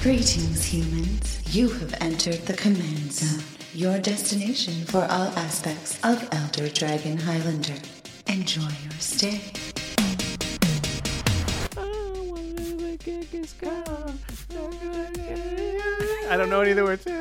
Greetings, humans. You have entered the Command Zone, your destination for all aspects of Elder Dragon Highlander. Enjoy your stay. I don't know any of the words.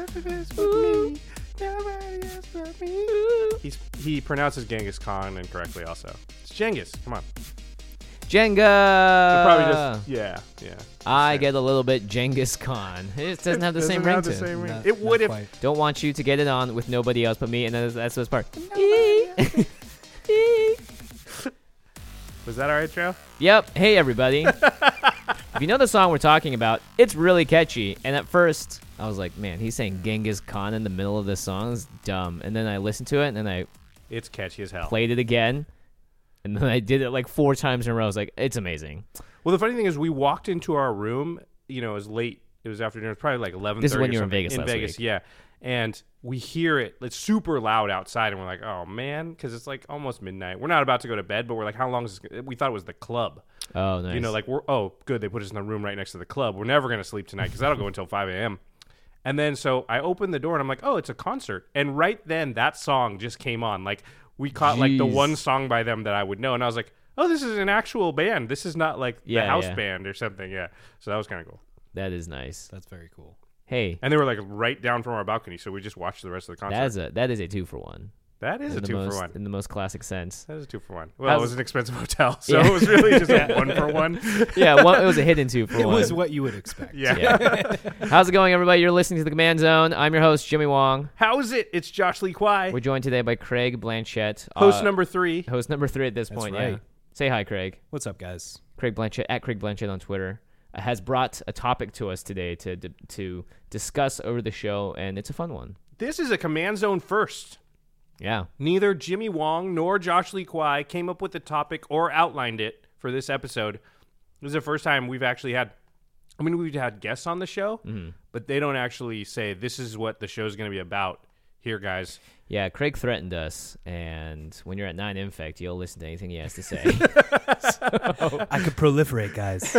He pronounces Genghis Khan incorrectly also. It's Genghis. Come on. Jenga! Probably just, yeah. I get a little bit Genghis Khan. It doesn't have the same ring to it. Ring. It would have. Don't want you to get it on with nobody else but me, and that's this part. Was that our intro? Yep. Hey, everybody. If you know the song we're talking about, it's really catchy. And at first, I was like, man, he's saying Genghis Khan in the middle of this song. It's dumb. And then I listened to it, and then It's catchy as hell. played it again. And then I did it like 4 times in a row. I was like, it's amazing. Well, the funny thing is we walked into our room, it was late. It was afternoon. It was probably like 11:30. This is when you were in Vegas last week. Yeah. And we hear it. It's super loud outside, and we're like, oh, man, because it's like almost midnight. We're not about to go to bed, but we're like, how long is this? We thought it was the club. Oh, nice. Good, they put us in the room right next to the club. We're never going to sleep tonight because that'll go until 5 a.m. And then so I opened the door, and I'm like, oh, it's a concert. And right then, that song just came on. Like, we caught like the one song by them that I would know, and I was like, oh, this is an actual band. This is not like the house band or something. Yeah. So that was kind of cool. That is nice. That's very cool. Hey. And they were like right down from our balcony, so we just watched the rest of the concert. That is a 2-for-1. That is a 2-for-1. In the most classic sense. That is a 2-for-1. Well, it was an expensive hotel, so it was really just a 1-for-1. Yeah, it was a hidden 2-for-1. It was what you would expect. Yeah. How's it going, everybody? You're listening to The Command Zone. I'm your host, Jimmy Wong. How is it? It's Josh Lee Kwai. We're joined today by Craig Blanchett. Host number 3. Host number 3 at this That's point, right. yeah. Say hi, Craig. What's up, guys? Craig Blanchett, at Craig Blanchett on Twitter, has brought a topic to us today to discuss over the show, and it's a fun one. This is a Command Zone first. Yeah. Neither Jimmy Wong nor Josh Lee Kwai came up with the topic or outlined it for this episode. This is the first time we've actually had, we've had guests on the show, but they don't actually say, this is what the show's going to be about here, guys. Yeah, Craig threatened us, and when you're at 9 Infect, you'll listen to anything he has to say. I could proliferate, guys.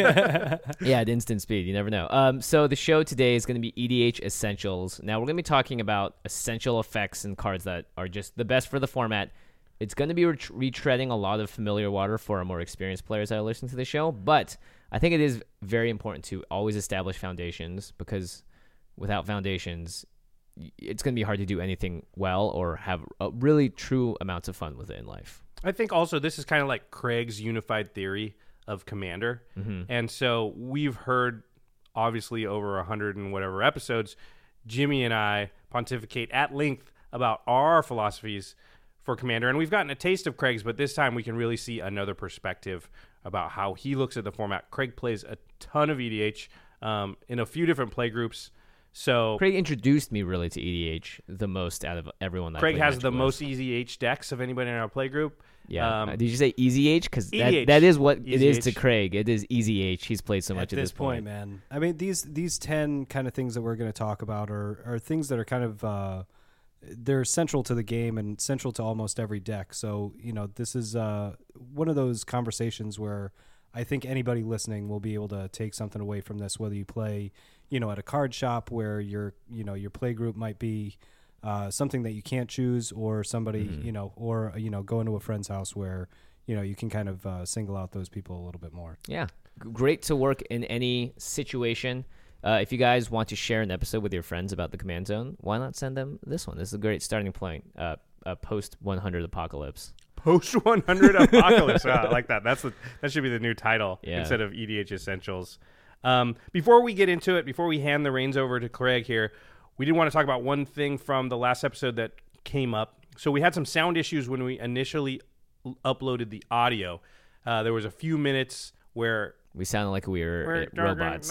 Yeah, at instant speed. You never know. So the show today is going to be EDH Essentials. Now, we're going to be talking about essential effects and cards that are just the best for the format. It's going to be retreading a lot of familiar water for our more experienced players that are listening to the show, but I think it is very important to always establish foundations, because without foundations, it's going to be hard to do anything well or have really true amounts of fun with it in life. I think also this is kind of like Craig's unified theory of Commander. And so we've heard, obviously, over 100 and whatever episodes, Jimmy and I pontificate at length about our philosophies for Commander. And we've gotten a taste of Craig's, but this time we can really see another perspective about how he looks at the format. Craig plays a ton of EDH in a few different play groups. So Craig introduced me really to EDH the most out of everyone that Craig I played has Magic the with. most EDH decks of anybody in our play group. Yeah. Did you say Easy H? Because EDH. that is what it is EZH. to Craig. It is Easy H. He's played so much at this point. Man. I mean, these 10 kind of things that we're going to talk about are things that are kind of they're central to the game and central to almost every deck. So, this is one of those conversations where I think anybody listening will be able to take something away from this, whether you play, at a card shop where your play group might be something that you can't choose, or somebody, or go into a friend's house where, you can kind of single out those people a little bit more. Yeah. Great to work in any situation. If you guys want to share an episode with your friends about the Command Zone, why not send them this one? This is a great starting point. Post 100 Apocalypse. Post 100 Apocalypse. I like that. That should be the new title instead of EDH Essentials. Before we get into it, before we hand the reins over to Craig here, we did want to talk about one thing from the last episode that came up. So we had some sound issues when we initially uploaded the audio. There was a few minutes where we sounded like we were robots.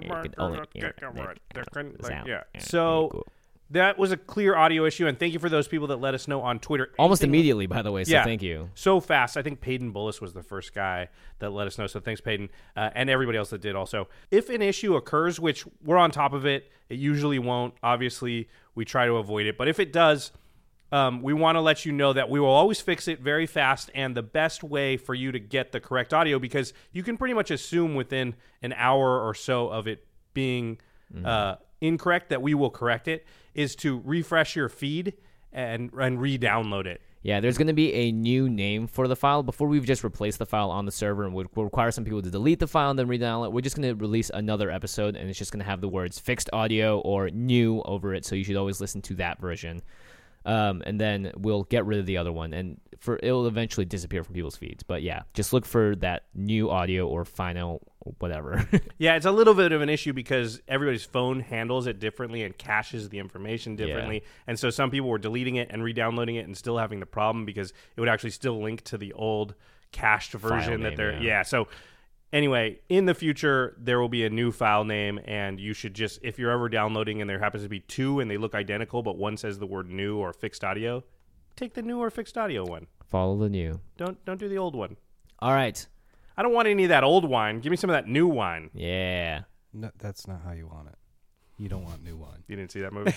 So that was a clear audio issue, and thank you for those people that let us know on Twitter. Almost immediately, by the way, so thank you. So fast. I think Peyton Bullis was the first guy that let us know, so thanks, Peyton, and everybody else that did also. If an issue occurs, which we're on top of it, it usually won't. Obviously, we try to avoid it, but if it does, we want to let you know that we will always fix it very fast, and the best way for you to get the correct audio, because you can pretty much assume within an hour or so of it being incorrect, that we will correct it, is to refresh your feed and re-download it. Yeah, there's going to be a new name for the file. Before we've just replaced the file on the server and would require some people to delete the file and then re-download it. We're just going to release another episode, and it's just going to have the words fixed audio or new over it, so you should always listen to that version. And then we'll get rid of the other one, and it'll eventually disappear from people's feeds. But yeah, just look for that new audio or final or whatever. Yeah, it's a little bit of an issue because everybody's phone handles it differently and caches the information differently. Yeah. And so some people were deleting it and re-downloading it and still having the problem because it would actually still link to the old cached version that they're... Yeah, so... Anyway, in the future, there will be a new file name, and you should just, if you're ever downloading and there happens to be two and they look identical, but one says the word new or fixed audio, take the new or fixed audio one. Follow the new. Don't do the old one. All right. I don't want any of that old wine. Give me some of that new wine. Yeah. No, that's not how you want it. You don't want new wine. You didn't see that movie?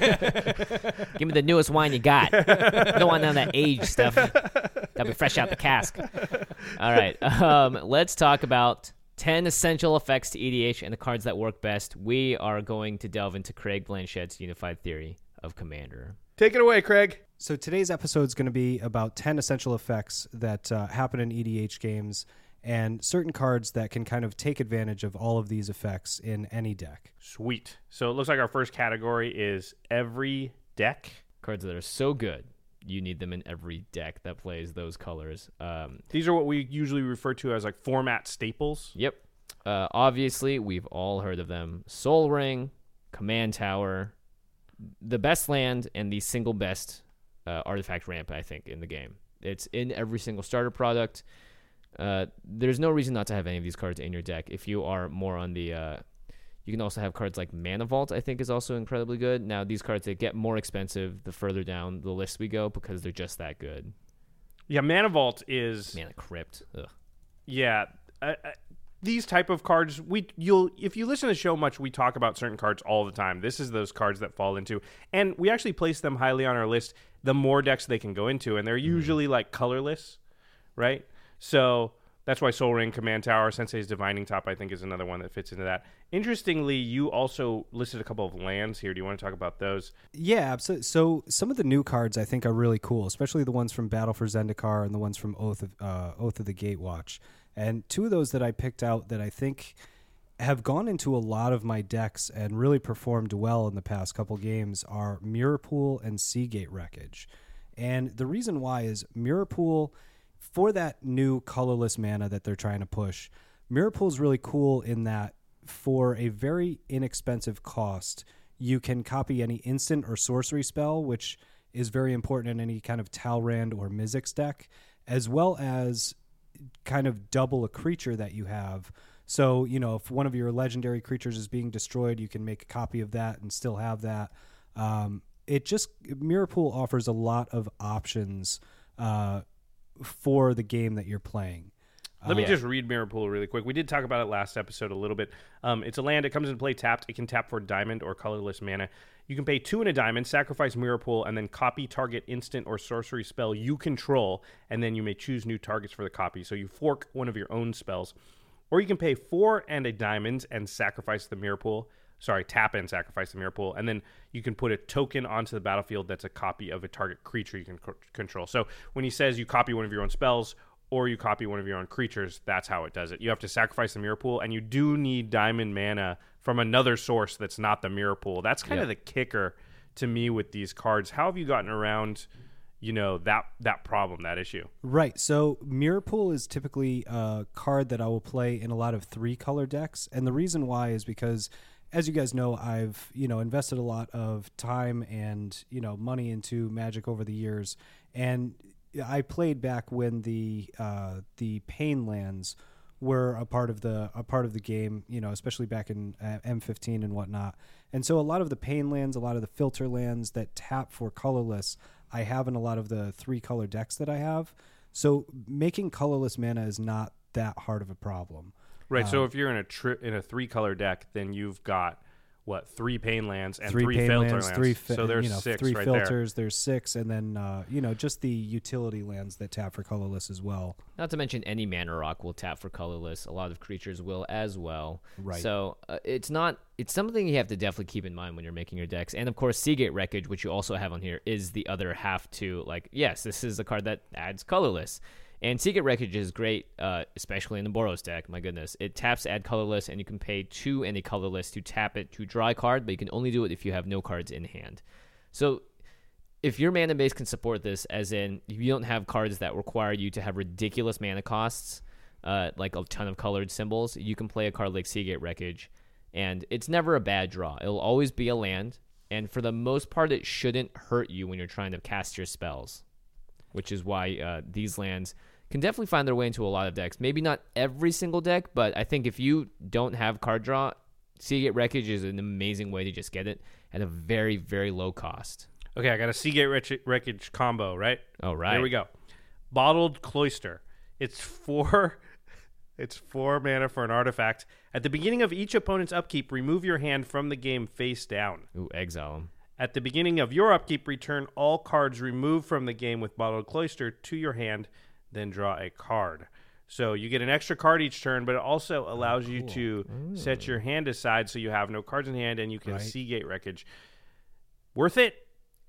Give me the newest wine you got. You don't want none of that aged stuff. Gotta be fresh out the cask. All right. Let's talk about 10 essential effects to EDH and the cards that work best. We are going to delve into Craig Blanchett's unified theory of Commander. Take it away, Craig. So today's episode is going to be about 10 essential effects that happen in EDH games and certain cards that can kind of take advantage of all of these effects in any deck. Sweet. So it looks like our first category is every deck. Cards that are so good, you need them in every deck that plays those colors. These are what we usually refer to as like format staples. Yep. Obviously, we've all heard of them. Sol Ring, Command Tower, the best land, and the single best artifact ramp, I think, in the game. It's in every single starter product. There's no reason not to have any of these cards in your deck. If you are more on the... you can also have cards like Mana Vault, I think, is also incredibly good. Now, these cards, they get more expensive the further down the list we go because they're just that good. Yeah, Mana Vault is... Mana Crypt. Ugh. Yeah. These type of cards, if you listen to the show much, we talk about certain cards all the time. This is those cards that fall into... And we actually place them highly on our list, the more decks they can go into. And they're usually like colorless, right? So that's why Sol Ring, Command Tower, Sensei's Divining Top, I think, is another one that fits into that. Interestingly, you also listed a couple of lands here. Do you want to talk about those? Yeah, absolutely. So some of the new cards I think are really cool, especially the ones from Battle for Zendikar and the ones from Oath of the Gatewatch. And two of those that I picked out that I think have gone into a lot of my decks and really performed well in the past couple games are Mirror Pool and Seagate Wreckage. And the reason why is Mirror Pool... For that new colorless mana that they're trying to push, Mirror Pool is really cool in that for a very inexpensive cost, you can copy any instant or sorcery spell, which is very important in any kind of Talrand or Mizzix deck, as well as kind of double a creature that you have. So, you know, if one of your legendary creatures is being destroyed, you can make a copy of that and still have that. Mirror Pool offers a lot of options for the game that you're playing. Let me just read Mirror Pool really quick. We did talk about it last episode a little bit. It's a land. It comes into play tapped. It can tap for diamond or colorless mana. You can pay 2 and a diamond, sacrifice Mirror Pool, and then copy target instant or sorcery spell you control, and then you may choose new targets for the copy. So you fork one of your own spells. Or you can pay 4 and a diamond and sacrifice the Mirror Pool. Sorry, tap and sacrifice the Mirror Pool, and then you can put a token onto the battlefield that's a copy of a target creature you can control. So when he says you copy one of your own spells or you copy one of your own creatures, that's how it does it. You have to sacrifice the Mirror Pool, and you do need diamond mana from another source that's not the Mirror Pool. That's kind of the kicker to me with these cards. How have you gotten around, you know, that problem, that issue? Right. So Mirror Pool is typically a card that I will play in a lot of 3-color decks, and the reason why is because... As you guys know, I've, invested a lot of time and, money into Magic over the years. And I played back when the Pain lands were a part of the game, especially back in M15 and whatnot. And so a lot of the Pain lands, a lot of the filter lands that tap for colorless, I have in a lot of the 3-color decks that I have. So making colorless mana is not that hard of a problem. Right, so if you're in a 3-color deck, then you've got 3 pain lands and 3 3 pain filter lands, lands. So there's 6 3 right filters, there's 6, and then just the utility lands that tap for colorless as well. Not to mention any mana rock will tap for colorless. A lot of creatures will as well. Right. So it's something you have to definitely keep in mind when you're making your decks. And of course, Seagate Wreckage, which you also have on here, is the other half to yes, this is a card that adds colorless. And Seagate Wreckage is great, especially in the Boros deck. My goodness. It taps add colorless, and you can pay 2 and a colorless to tap it to draw a card, but you can only do it if you have no cards in hand. So if your mana base can support this, as in if you don't have cards that require you to have ridiculous mana costs, like a ton of colored symbols, you can play a card like Seagate Wreckage, and it's never a bad draw. It'll always be a land, and for the most part, it shouldn't hurt you when you're trying to cast your spells, which is why these lands can definitely find their way into a lot of decks. Maybe not every single deck, but I think if you don't have card draw, Seagate Wreckage is an amazing way to just get it at a very, very low cost. Okay, I got a Seagate Wreckage combo, right? Oh, right. Here we go. Bottled Cloister. It's 4 mana for an artifact. At the beginning of each opponent's upkeep, remove your hand from the game face down. Ooh, exile them. At the beginning of your upkeep, return all cards removed from the game with Bottled Cloister to your hand, then draw a card. So you get an extra card each turn, but it also allows you to set your hand aside so you have no cards in hand and you can Seagate Wreckage. Worth it?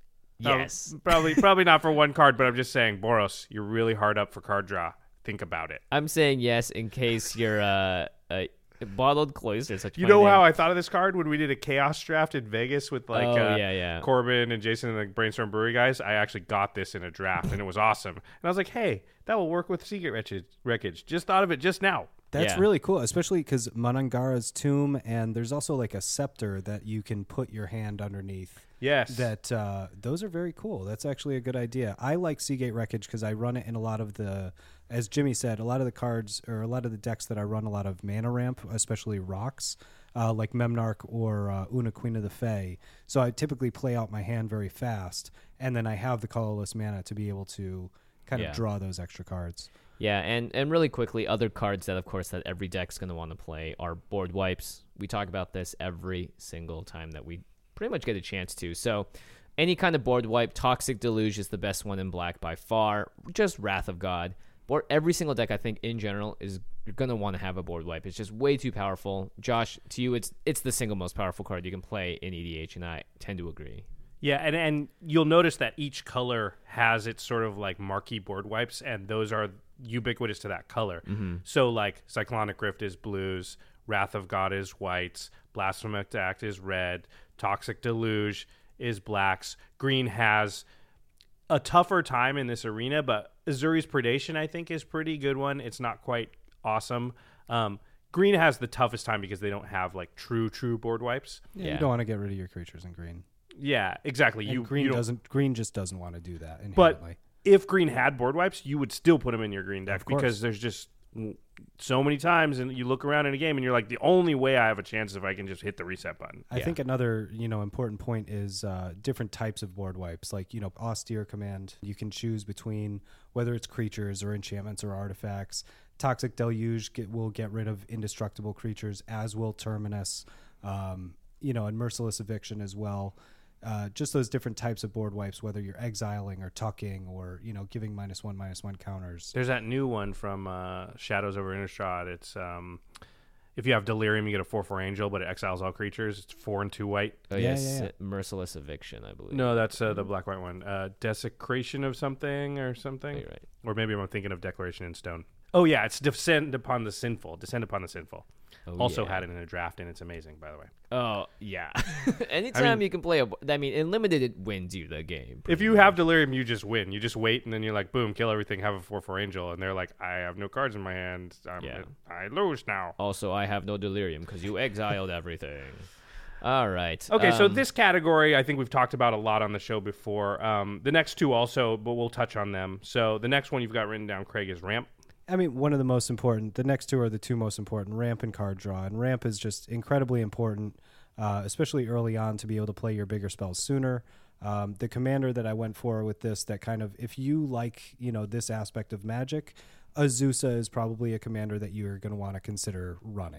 Yes. Probably not for 1 card, but I'm just saying, Boros, you're really hard up for card draw. Think about it. I'm saying yes in case you're Bottled Cloister is such a You funny know name. how I thought of this card when we did a Chaos draft in Vegas with yeah. Corbin and Jason and the Brainstorm Brewery guys? I actually got this in a draft, and it was awesome. And I was like, hey, that will work with Seagate Wreckage. Just thought of it just now. That's Yeah. really cool, especially because Manangara's Tomb, and there's also like a scepter that you can put your hand underneath. Yes. That those are very cool. That's actually a good idea. I like Seagate Wreckage because I run it in a lot of the, as Jimmy said, a lot of the cards or a lot of the decks that I run a lot of mana ramp, especially rocks, like Memnarch or Una Queen of the Fae. So I typically play out my hand very fast, and then I have the colorless mana to be able to kind of draw those extra cards. Yeah, and really quickly, other cards that, of course, that every deck's going to want to play are board wipes. We talk about this every single time that we pretty much get a chance to. So any kind of board wipe, Toxic Deluge is the best one in black by far. Just Wrath of God. Or every single deck, I think, in general, is you're going to want to have a board wipe. It's just way too powerful. Josh, to you, it's the single most powerful card you can play in EDH, and I tend to agree. Yeah, and you'll notice that each color has its sort of like marquee board wipes, and those are ubiquitous to that color. Mm-hmm. So like Cyclonic Rift is blues, Wrath of God is whites, Blasphemous Act is red, Toxic Deluge is blacks. Green has a tougher time in this arena, but Azuri's Predation, I think, is pretty good one. It's not quite awesome. Green has the toughest time because they don't have like true board wipes. Yeah. You don't want to get rid of your creatures in green. Yeah, exactly. And Green just doesn't want to do that inherently. But if Green had board wipes, you would still put them in your green deck because there's just so many times, and you look around in a game and you're like, the only way I have a chance is if I can just hit the reset button. I think another important point is different types of board wipes. Like Austere Command, you can choose between whether it's creatures or enchantments or artifacts. Toxic Deluge will get rid of indestructible creatures, as will Terminus, and Merciless Eviction as well. Just those different types of board wipes, whether you're exiling or tucking or giving -1/-1 counters. There's that new one from Shadows over Innistrad. It's if you have Delirium, you get a 4/4 Angel, but it exiles all creatures. It's 4 and 2 white. Oh yes, Merciless Eviction, I believe. No, that's the black-white one. Desecration of something or something. Oh, you're right. Or maybe I'm thinking of Declaration in Stone. Oh yeah, it's Descend Upon the Sinful. Also had it in a draft, and it's amazing, by the way. Oh, yeah. Anytime you can play in Limited, it wins you the game. If you have Delirium, you just win. You just wait, and then you're like, boom, kill everything, have a 4/4 Angel, and they're like, I have no cards in my hand. I lose now. Also, I have no Delirium because you exiled everything. All right. Okay, so this category, I think we've talked about a lot on the show before. The next two also, but we'll touch on them. So the next one you've got written down, Craig, is Ramp. I mean, one of the most important. The next two are the two most important, Ramp and Card Draw. And Ramp is just incredibly important, especially early on, to be able to play your bigger spells sooner. The commander that I went for with this, that kind of, if you like, this aspect of Magic, Azusa is probably a commander that you're going to want to consider running.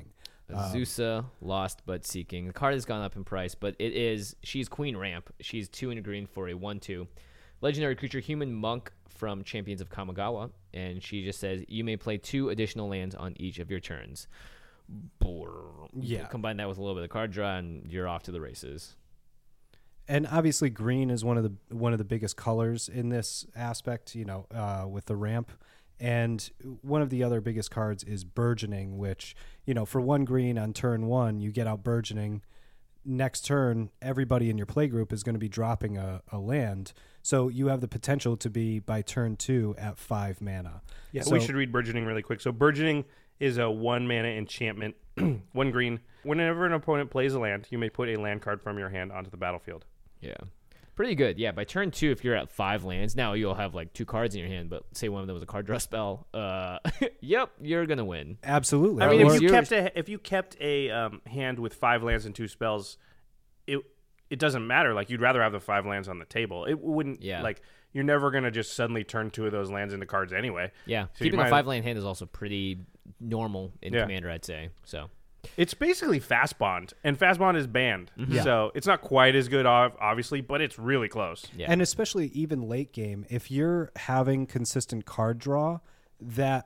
Azusa, Lost but Seeking. The card has gone up in price, but she's Queen Ramp. She's 2 and a green for a 1/2. Legendary creature, human monk from Champions of Kamigawa. And she just says, you may play 2 additional lands on each of your turns. Yeah. Combine that with a little bit of card draw, and you're off to the races. And obviously, green is one of the biggest colors in this aspect. With the ramp, and one of the other biggest cards is Burgeoning, which for 1 green on turn 1, you get out Burgeoning. Next turn, everybody in your playgroup is going to be dropping a land, so you have the potential to be by turn 2 at 5 mana. Yeah, so, we should read Burgeoning really quick. So Burgeoning is a 1 mana enchantment, 1 green. Whenever an opponent plays a land, you may put a land card from your hand onto the battlefield. Yeah. Pretty good. Yeah, by turn 2, if you're at 5 lands, now you'll have like 2 cards in your hand, but say one of them was a card draw spell, yep, you're going to win. Absolutely. I mean, if you kept a hand with 5 lands and 2 spells, it doesn't matter. Like, you'd rather have the 5 lands on the table. It wouldn't, like, you're never going to just suddenly turn 2 of those lands into cards anyway. Yeah, so keeping a 5-land hand is also pretty normal in Commander, I'd say, so... It's basically Fast Bond, and Fast Bond is banned. Yeah. So it's not quite as good, obviously, but it's really close. Yeah. And especially even late game, if you're having consistent card draw, that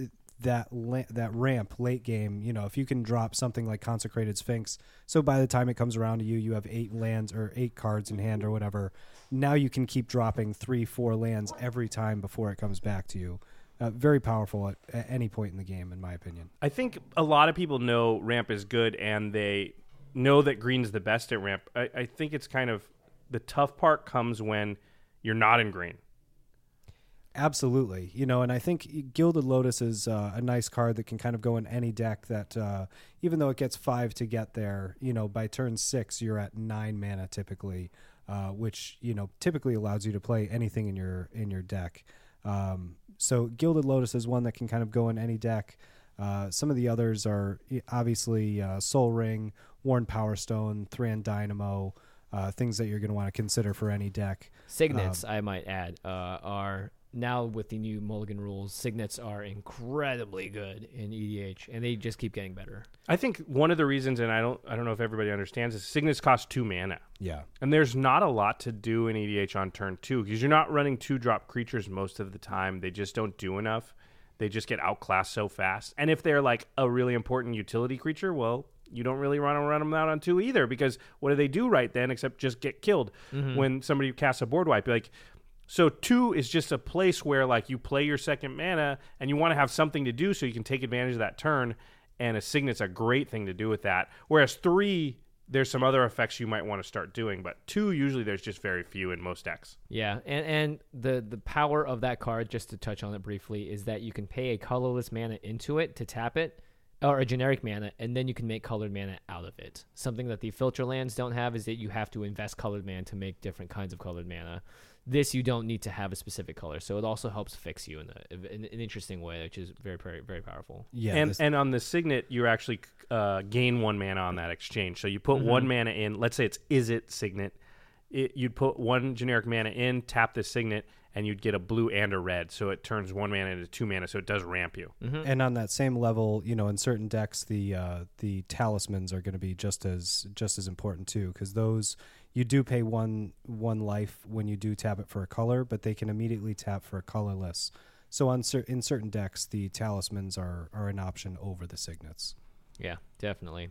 ramp late game, if you can drop something like Consecrated Sphinx, so by the time it comes around to you, you have 8 lands or 8 cards in hand or whatever. Now you can keep dropping 3-4 lands every time before it comes back to you. Very powerful at any point in the game, in my opinion. I think a lot of people know ramp is good, and they know that green's the best at ramp. I think it's kind of the tough part comes when you're not in green. Absolutely. And I think Gilded Lotus is a nice card that can kind of go in any deck that, even though it gets 5 to get there, by turn 6, you're at 9 mana typically, which, typically allows you to play anything in your deck. So Gilded Lotus is one that can kind of go in any deck. Some of the others are obviously Soul Ring, Worn Power Stone, Thran Dynamo, things that you're going to want to consider for any deck. Signets, I might add, are now with the new Mulligan rules. Signets are incredibly good in EDH, and they just keep getting better. I think one of the reasons, and I don't know if everybody understands, is Signets cost 2 mana. Yeah. And there's not a lot to do in EDH on turn 2 because you're not running 2-drop creatures most of the time. They just don't do enough. They just get outclassed so fast. And if they're like a really important utility creature, well, you don't really want to run them out on 2 either, because what do they do right then except just get killed when somebody casts a board wipe? So 2 is just a place where like you play your second mana and you want to have something to do so you can take advantage of that turn, and a Signet's a great thing to do with that. Whereas 3, there's some other effects you might want to start doing, but 2, usually there's just very few in most decks. Yeah, and the power of that card, just to touch on it briefly, is that you can pay a colorless mana into it to tap it, or a generic mana, and then you can make colored mana out of it. Something that the filter lands don't have is that you have to invest colored mana to make different kinds of colored mana. This, you don't need to have a specific color, so it also helps fix you in an interesting way, which is very, very, very powerful. Yeah, and on the Signet, you actually gain 1 mana on that exchange. So you put 1 mana in. Let's say it's Izzet Signet. You'd put 1 generic mana in, tap the Signet, and you'd get a blue and a red. So it turns 1 mana into 2 mana, so it does ramp you. And on that same level, in certain decks, the talismans are going to be just as important too, because those, you do pay one life when you do tap it for a color, but they can immediately tap for a colorless. So in certain decks, the talismans are an option over the Signets. Yeah, definitely.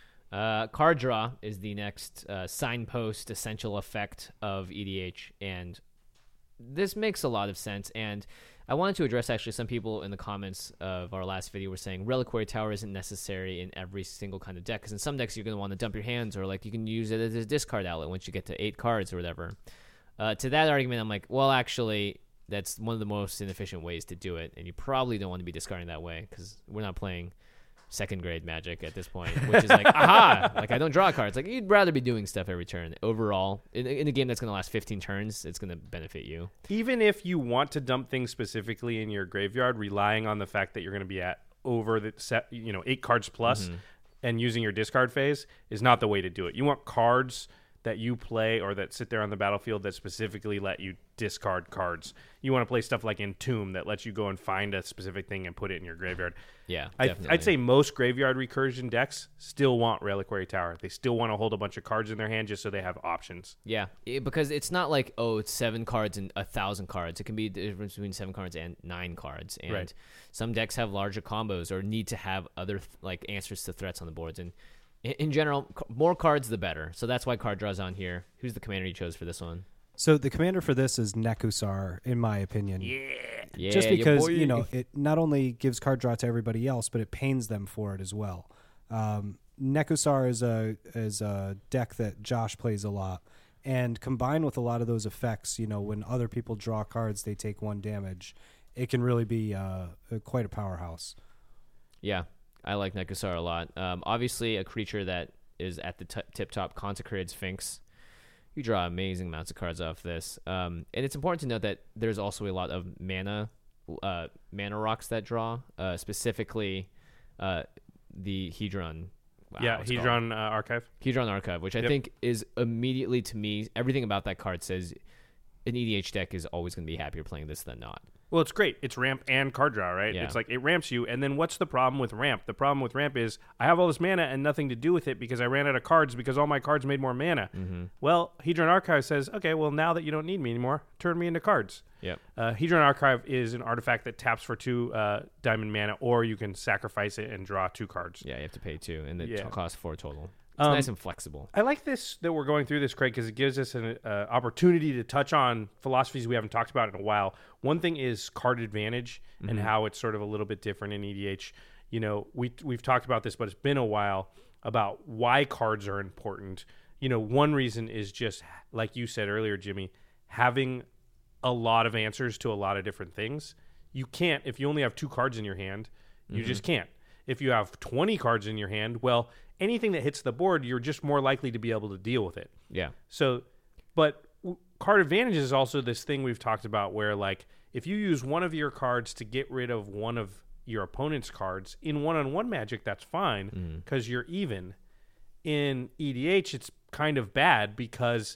Card draw is the next signpost essential effect of EDH, and this makes a lot of sense. And I wanted to address actually some people in the comments of our last video were saying Reliquary Tower isn't necessary in every single kind of deck, because in some decks you're going to want to dump your hands, or like you can use it as a discard outlet once you get to 8 cards or whatever. To that argument, I'm like, well, actually, that's one of the most inefficient ways to do it, and you probably don't want to be discarding that way, because we're not playing second grade Magic at this point, which is like, aha, like I don't draw cards. Like, you'd rather be doing stuff every turn. Overall, in a game that's going to last 15 turns, it's going to benefit you. Even if you want to dump things specifically in your graveyard, relying on the fact that you're going to be at over the set, 8 cards plus, and using your discard phase is not the way to do it. You want cards that you play or that sit there on the battlefield that specifically let you discard cards. You want to play stuff like Entomb that lets you go and find a specific thing and put it in your graveyard. Yeah, I'd say most graveyard recursion decks still want Reliquary Tower. They still want to hold a bunch of cards in their hand just so they have options. Yeah, because it's not like, it's 7 cards and 1,000 cards. It can be the difference between 7 cards and 9 cards. And Right. some decks have larger combos or need to have other answers to threats on the boards. And in general, more cards the better. So that's why card draw's on here. Who's the commander you chose for this one? So the commander for this is Nekusar, in my opinion. Yeah, Just your because, boy. it not only gives card draw to everybody else, but it pains them for it as well. Nekusar is a deck that Josh plays a lot. And combined with a lot of those effects, when other people draw cards, they take 1 damage. It can really be quite a powerhouse. Yeah, I like Nekusar a lot. Obviously, a creature that is at the tip-top, Consecrated Sphinx. You draw amazing amounts of cards off this. And it's important to note that there's also a lot of mana rocks that draw, specifically the Hedron. Wow, Hedron Archive. Hedron Archive, which I think is immediately, to me, everything about that card says an EDH deck is always going to be happier playing this than not. Well, it's great. It's ramp and card draw, right? Yeah. It's like it ramps you. And then what's the problem with ramp? The problem with ramp is I have all this mana and nothing to do with it because I ran out of cards because all my cards made more mana. Mm-hmm. Well, Hedron Archive says, okay, well, now that you don't need me anymore, turn me into cards. Yep. Hedron Archive is an artifact that taps for 2 diamond mana, or you can sacrifice it and draw 2 cards. Yeah, you have to pay 2, and it costs 4 total. It's nice and flexible. I like this that we're going through this, Craig, because it gives us an opportunity to touch on philosophies we haven't talked about in a while. One thing is card advantage and how it's sort of a little bit different in EDH. We've talked about this, but it's been a while about why cards are important. One reason is just, like you said earlier, Jimmy, having a lot of answers to a lot of different things. You can't, if you only have 2 cards in your hand, you just can't. If you have 20 cards in your hand, well, anything that hits the board, you're just more likely to be able to deal with it. Yeah. So, but card advantage is also this thing we've talked about where, like, if you use one of your cards to get rid of one of your opponent's cards in one-on-one Magic, that's fine because you're even. In EDH, it's kind of bad because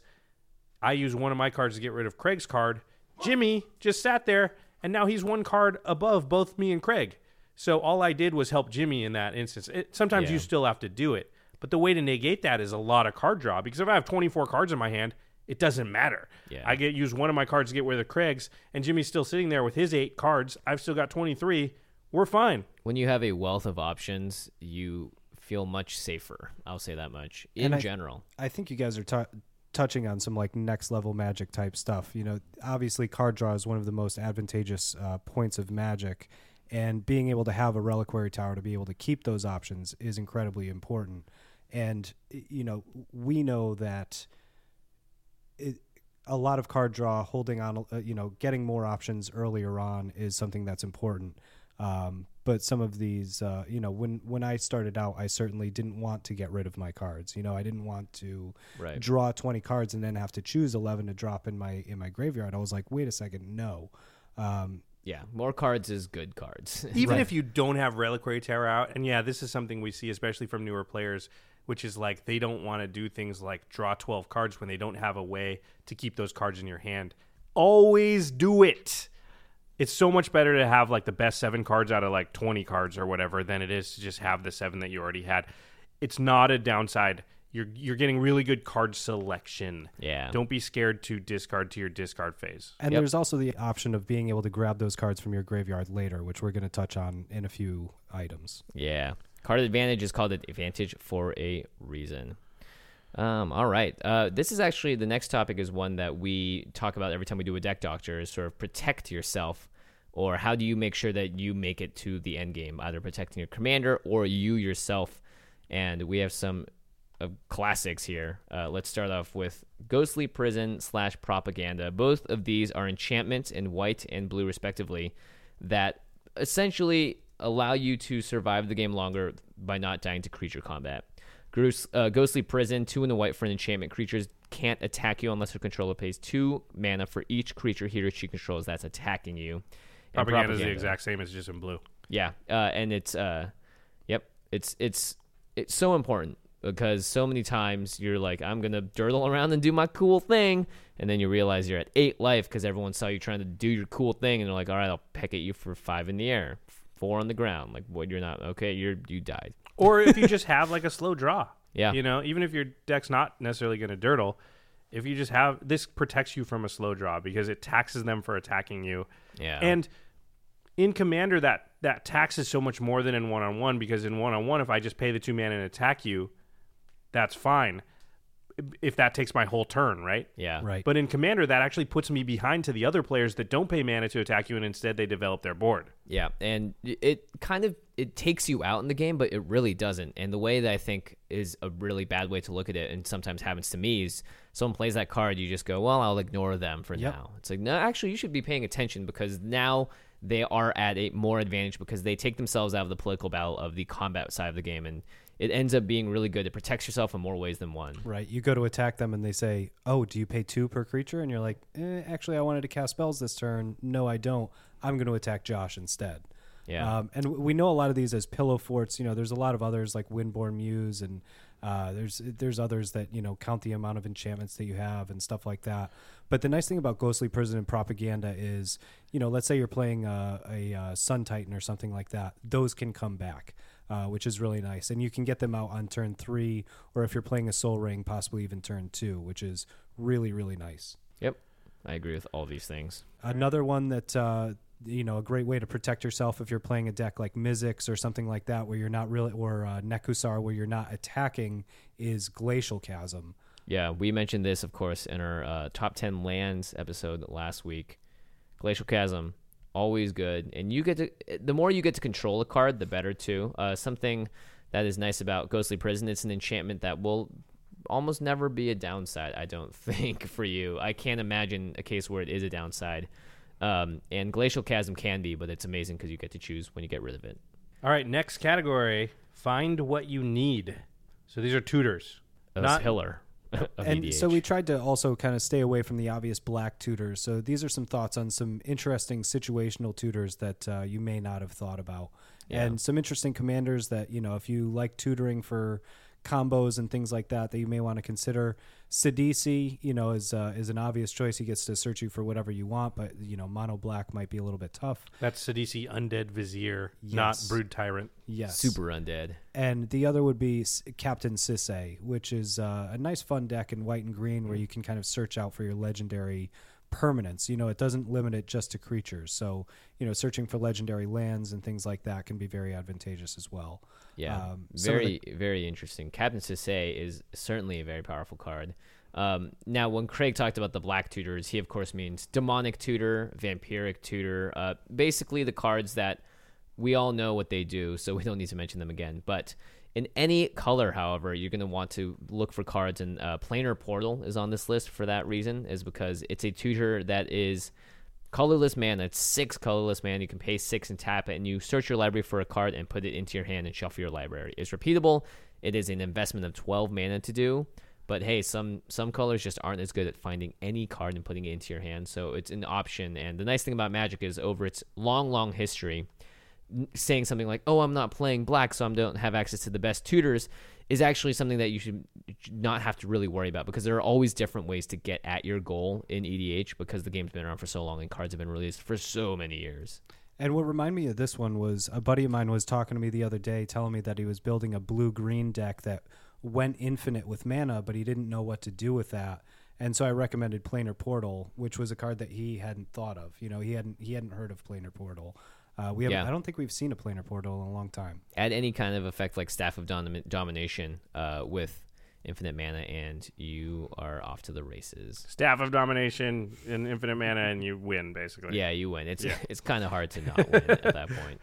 I use one of my cards to get rid of Craig's card. Jimmy just sat there, and now he's 1 card above both me and Craig. So all I did was help Jimmy in that instance. Sometimes you still have to do it. But the way to negate that is a lot of card draw. Because if I have 24 cards in my hand, it doesn't matter. Yeah. I use one of my cards to get rid of Craig's, and Jimmy's still sitting there with his 8 cards. I've still got 23. We're fine. When you have a wealth of options, you feel much safer. I'll say that much. In general. I think you guys are touching on some next level Magic type stuff. Obviously card draw is one of the most advantageous points of Magic. And being able to have a Reliquary Tower to be able to keep those options is incredibly important. And, we know that a lot of card draw, holding on, getting more options earlier on is something that's important. But some of these, when I started out, I certainly didn't want to get rid of my cards. I didn't want to draw 20 cards and then have to choose 11 to drop in my graveyard. I was like, wait a second, no. Yeah, more cards is good cards. Even if you don't have Reliquary Tower out, and this is something we see, especially from newer players, which is like they don't want to do things like draw 12 cards when they don't have a way to keep those cards in your hand. Always do it. It's so much better to have the best 7 cards out of 20 cards or whatever than it is to just have the 7 that you already had. It's not a downside. You're getting really good card selection. Yeah. Don't be scared to discard to your discard phase. And there's also the option of being able to grab those cards from your graveyard later, which we're going to touch on in a few items. Yeah. Card advantage is called advantage for a reason. All right. This is actually, the next topic is one that we talk about every time we do a deck doctor, is sort of protect yourself, or how do you make sure that you make it to the end game, either protecting your commander or you yourself. And we have some classics here. Let's start off with Ghostly Prison / Propaganda. Both of these are enchantments in white and blue respectively that essentially allow you to survive the game longer by not dying to creature combat. Ghostly Prison, 2 in the white for an enchantment. Creatures can't attack you unless their controller pays 2 mana for each creature he or she controls that's attacking you. And Propaganda is the exact same as just in blue. Yeah, and it's it's so important. because so many times you're like, I'm going to dirtle around and do my cool thing, and then you realize you're at 8 life because everyone saw you trying to do your cool thing, and they're like, all right, I'll peck at you for 5 in the air, 4 on the ground. Like, what, you're not, okay, you died. Or if you just have like a slow draw. Yeah. You know, even if your deck's not necessarily going to dirtle, if you just have, this protects you from a slow draw because it taxes them for attacking you. Yeah. And in Commander, that taxes so much more than in one-on-one, because in one-on-one, if I just pay the 2 mana and attack you, that's fine. If that takes my whole turn, right? Yeah. Right. But in Commander, that actually puts me behind to the other players that don't pay mana to attack you, and instead they develop their board. Yeah, and it kind of it takes you out in the game, but it really doesn't. And the way that I think is a really bad way to look at it, and sometimes happens to me, is someone plays that card, you just go, well, I'll ignore them for now. It's like, no, actually, you should be paying attention, because now they are at a more advantage because they take themselves out of the political battle of the combat side of the game, and it ends up being really good. It protects yourself in more ways than one. Right. You go to attack them and they say, oh, do you pay 2 per creature? And you're like, actually, I wanted to cast spells this turn. No, I don't. I'm going to attack Josh instead. Yeah. And we know a lot of these as pillow forts. You know, there's a lot of others like Windborn Muse, and there's others that, you know, count the amount of enchantments that you have and stuff like that. But the nice thing about Ghostly Prison and Propaganda is, you know, let's say you're playing a Sun Titan or something like that. Those can come back. Which is really nice. And you can get them out on turn 3, or if you're playing a Soul Ring, possibly even turn 2, which is really, really nice. Yep. I agree with all these things. Another one that, you know, a great way to protect yourself if you're playing a deck like Mizzix or something like that, where you're not really, or Nekusar, where you're not attacking, is Glacial Chasm. Yeah, we mentioned this, of course, in our top 10 lands episode last week. Glacial Chasm, always good, and you get to, the more you get to control a card, the better too. Something that is nice about Ghostly Prison, it's an enchantment that will almost never be a downside, I don't think, for you. I can't imagine a case where it is a downside, and Glacial Chasm can be, but it's amazing because you get to choose when you get rid of it. All right, next category, find what you need. So these are tutors. Not pillar. And EDH. so we tried to also kind of stay away from the obvious black tutors. So these are some thoughts on some interesting situational tutors that you may not have thought about. Yeah. And some interesting commanders that, you know, if you like tutoring for combos and things like that you may want to consider. Sidisi, you know, is an obvious choice. He gets to search you for whatever you want, but, you know, mono black might be a little bit tough. That's Sidisi Undead Vizier, Yes. not Brood Tyrant. Yes. Super undead. And the other would be Captain Sisay, which is a nice fun deck in white and green where you can kind of search out for your legendary permanents. You know, it doesn't limit it just to creatures. So, you know, searching for legendary lands and things like that can be very advantageous as well. Yeah, very very interesting. Captain Sisay is certainly a very powerful card. Now, when Craig talked about the black tutors, he of course means demonic tutor, vampiric tutor, basically the cards that we all know what they do, so we don't need to mention them again. But in any color, however, you're going to want to look for cards, and Planar Portal is on this list for that reason, is because it's a tutor that is colorless mana. It's 6 colorless mana. You can pay 6 and tap it, and you search your library for a card and put it into your hand and shuffle your library. It's repeatable. It is an investment of 12 mana to do, but hey, some colors just aren't as good at finding any card and putting it into your hand, so it's an option. And the nice thing about Magic is, over its long history, saying something like, oh, I'm not playing black, so I don't have access to the best tutors, is actually something that you should not have to really worry about, because there are always different ways to get at your goal in EDH, because the game's been around for so long and cards have been released for so many years. And what reminded me of this one was a buddy of mine was talking to me the other day, telling me that he was building a blue-green deck that went infinite with mana, but he didn't know what to do with that. And so I recommended Planar Portal, which was a card that he hadn't thought of. You know, he hadn't heard of Planar Portal. I don't think we've seen a Planar Portal in a long time. Add any kind of effect like Staff of Domination with infinite mana, and you are off to the races. Staff of Domination and infinite mana, and you win, basically. Yeah, you win. It's kind of hard to not win at that point.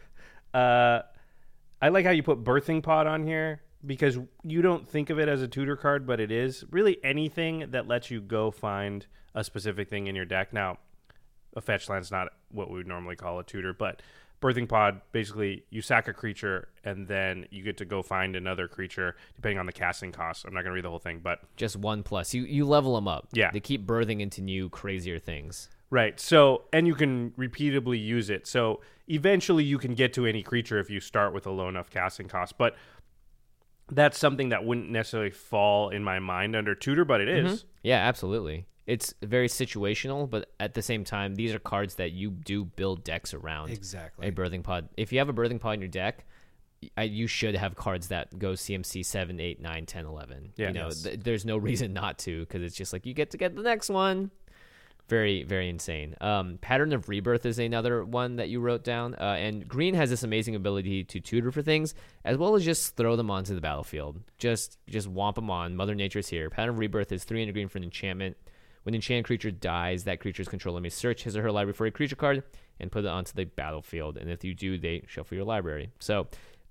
I like how you put Birthing Pod on here, because you don't think of it as a tutor card, but it is. Really anything that lets you go find a specific thing in your deck. Now, a fetch land's not what we would normally call a tutor, but Birthing Pod, basically, you sack a creature, and then you get to go find another creature, depending on the casting cost. I'm not going to read the whole thing, but... Just 1+. You level them up. Yeah. They keep birthing into new, crazier things. Right. So, and you can repeatedly use it. So, eventually you can get to any creature if you start with a low enough casting cost. But that's something that wouldn't necessarily fall in my mind under tutor, but it is. Yeah, absolutely. It's very situational, but at the same time, these are cards that you do build decks around. Exactly. A Birthing Pod. If you have a Birthing Pod in your deck, you should have cards that go CMC 7, 8, 9, 10, 11. Yeah. You know, there's no reason not to, because it's just like you get to get the next one. Very, very insane. Pattern of Rebirth is another one that you wrote down. And green has this amazing ability to tutor for things, as well as just throw them onto the battlefield. Just womp them on. Mother Nature's here. Pattern of Rebirth is 3 and a green for an enchantment. When an enchanted creature dies, that creature's controller may search his or her library for a creature card and put it onto the battlefield. And if you do, they shuffle your library. So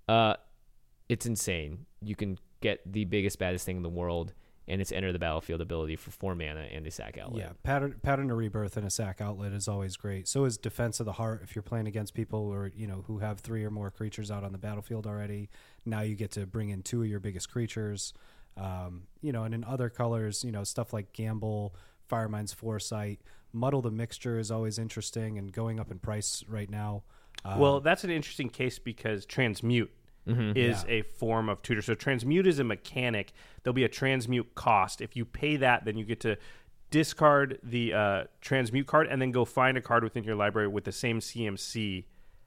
it's insane. You can get the biggest, baddest thing in the world, and it's enter the battlefield ability for 4 mana and a sack outlet. Yeah, pattern of Rebirth and a sack outlet is always great. So is Defense of the Heart if you're playing against people or who have 3 or more creatures out on the battlefield already. Now you get to bring in 2 of your biggest creatures. And in other colors, stuff like Gamble, Firemind's Foresight, Muddle the Mixture is always interesting and going up in price right now. Well, that's an interesting case because Transmute is a form of tutor. So Transmute is a mechanic. There'll be a Transmute cost. If you pay that, then you get to discard the Transmute card and then go find a card within your library with the same CMC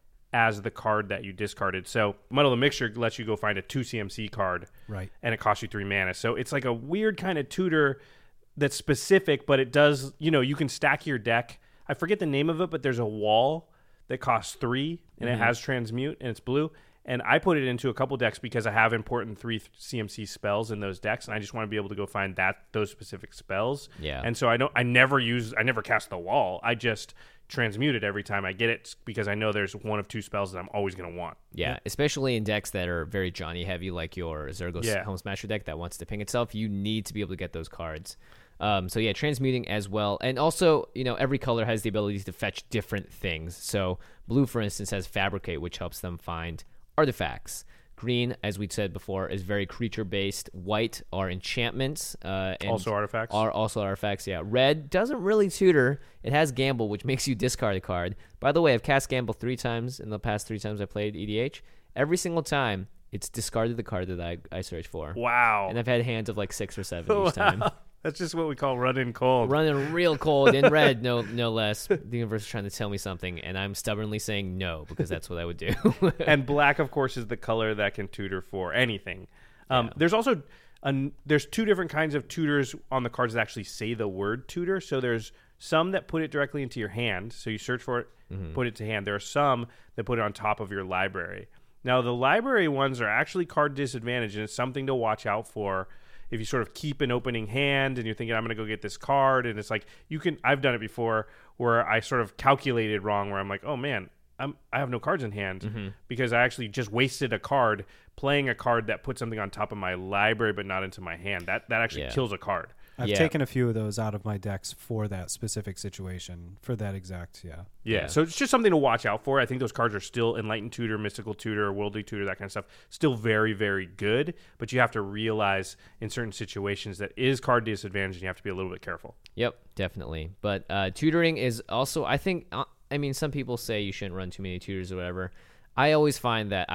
as the card that you discarded. So Muddle the Mixture lets you go find a 2 CMC card. Right. And it costs you 3 mana. So it's like a weird kind of tutor that's specific, but it does, you can stack your deck. I forget the name of it, but there's a wall that costs 3 and it has Transmute and it's blue. And I put it into a couple decks because I have important 3 CMC spells in those decks, and I just want to be able to go find those specific spells. Yeah. And so I never cast the wall. I just transmute it every time I get it because I know there's 1 of 2 spells that I'm always going to want. Yeah, especially in decks that are very Johnny heavy, like your Zergos Home Smasher deck that wants to ping itself. You need to be able to get those cards. So yeah, transmuting as well. And also, every color has the ability to fetch different things. So blue, for instance, has Fabricate, which helps them find artifacts. Green, as we said before, is very creature-based. White are enchantments. And also artifacts. Are also artifacts, yeah. Red doesn't really tutor. It has Gamble, which makes you discard a card. By the way, I've cast Gamble 3 times in the past 3 times I played EDH. Every single time, it's discarded the card that I searched for. Wow. And I've had hands of like 6 or 7 each time. That's just what we call running cold. Running real cold in red, no less. The universe is trying to tell me something, and I'm stubbornly saying no because that's what I would do. And black, of course, is the color that can tutor for anything. There's also there's 2 different kinds of tutors on the cards that actually say the word tutor. So there's some that put it directly into your hand. So you search for it, put it to hand. There are some that put it on top of your library. Now, the library ones are actually card disadvantage, and it's something to watch out for. If you sort of keep an opening hand and you're thinking, I'm going to go get this card, and it's like, I've done it before where I sort of calculated wrong, where I'm like, oh man, I have no cards in hand because I actually just wasted a card playing a card that put something on top of my library but not into my hand. That actually kills a card. I've taken a few of those out of my decks for that specific situation, for that exact, Yeah, so it's just something to watch out for. I think those cards are still Enlightened Tutor, Mystical Tutor, Worldly Tutor, that kind of stuff, still very, very good. But you have to realize in certain situations that is card disadvantage, and you have to be a little bit careful. Yep, definitely. But tutoring is also, I think, some people say you shouldn't run too many tutors or whatever. I always find that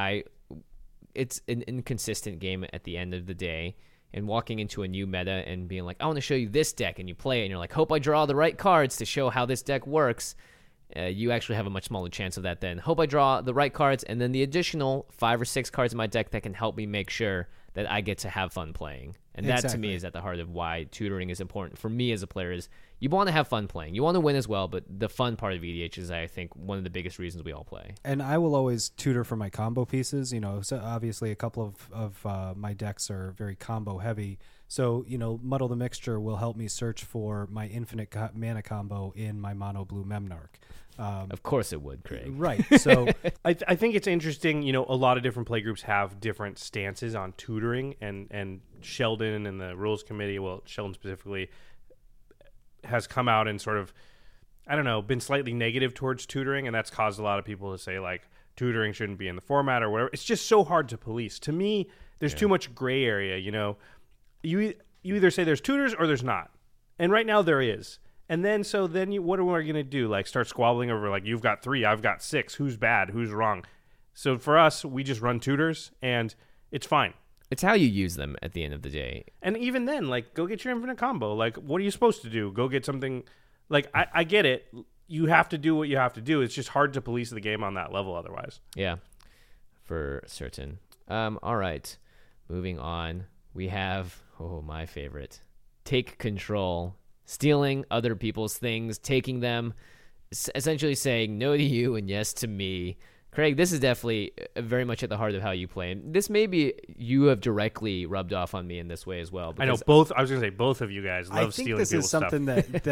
it's an inconsistent game at the end of the day. And walking into a new meta and being like, I want to show you this deck, and you play it, and you're like, hope I draw the right cards to show how this deck works. You actually have a much smaller chance of that then. Hope I draw the right cards, and then the additional 5 or 6 cards in my deck that can help me make sure that I get to have fun playing. And that, to me, is at the heart of why tutoring is important for me as a player. Is you want to have fun playing. You want to win as well, but the fun part of EDH is, I think, one of the biggest reasons we all play. And I will always tutor for my combo pieces. So obviously a couple of my decks are very combo heavy. So, Muddle the Mixture will help me search for my infinite mana combo in my mono blue Memnarch. Of course it would, Craig. Right. So I think it's interesting. A lot of different playgroups have different stances on tutoring, and Sheldon and the rules committee, well, Sheldon specifically, has come out and sort of, I don't know, been slightly negative towards tutoring, and that's caused a lot of people to say, like, tutoring shouldn't be in the format or whatever. It's just so hard to police. To me, there's too much gray area, You either say there's tutors or there's not. And right now there is. And then what are we going to do? Like, start squabbling over, like, you've got 3, I've got 6. Who's bad? Who's wrong? So for us, we just run tutors, and it's fine. It's how you use them at the end of the day. And even then, like, go get your infinite combo. Like, what are you supposed to do? Go get something. Like, I get it. You have to do what you have to do. It's just hard to police the game on that level otherwise. Yeah, for certain. All right, moving on. We have, my favorite. Take control. Stealing other people's things, taking them, essentially saying no to you and yes to me. Craig, this is definitely very much at the heart of how you play. And this maybe you have directly rubbed off on me in this way as well. I know both. I was going to say both of you guys love stealing people's stuff. I think this is something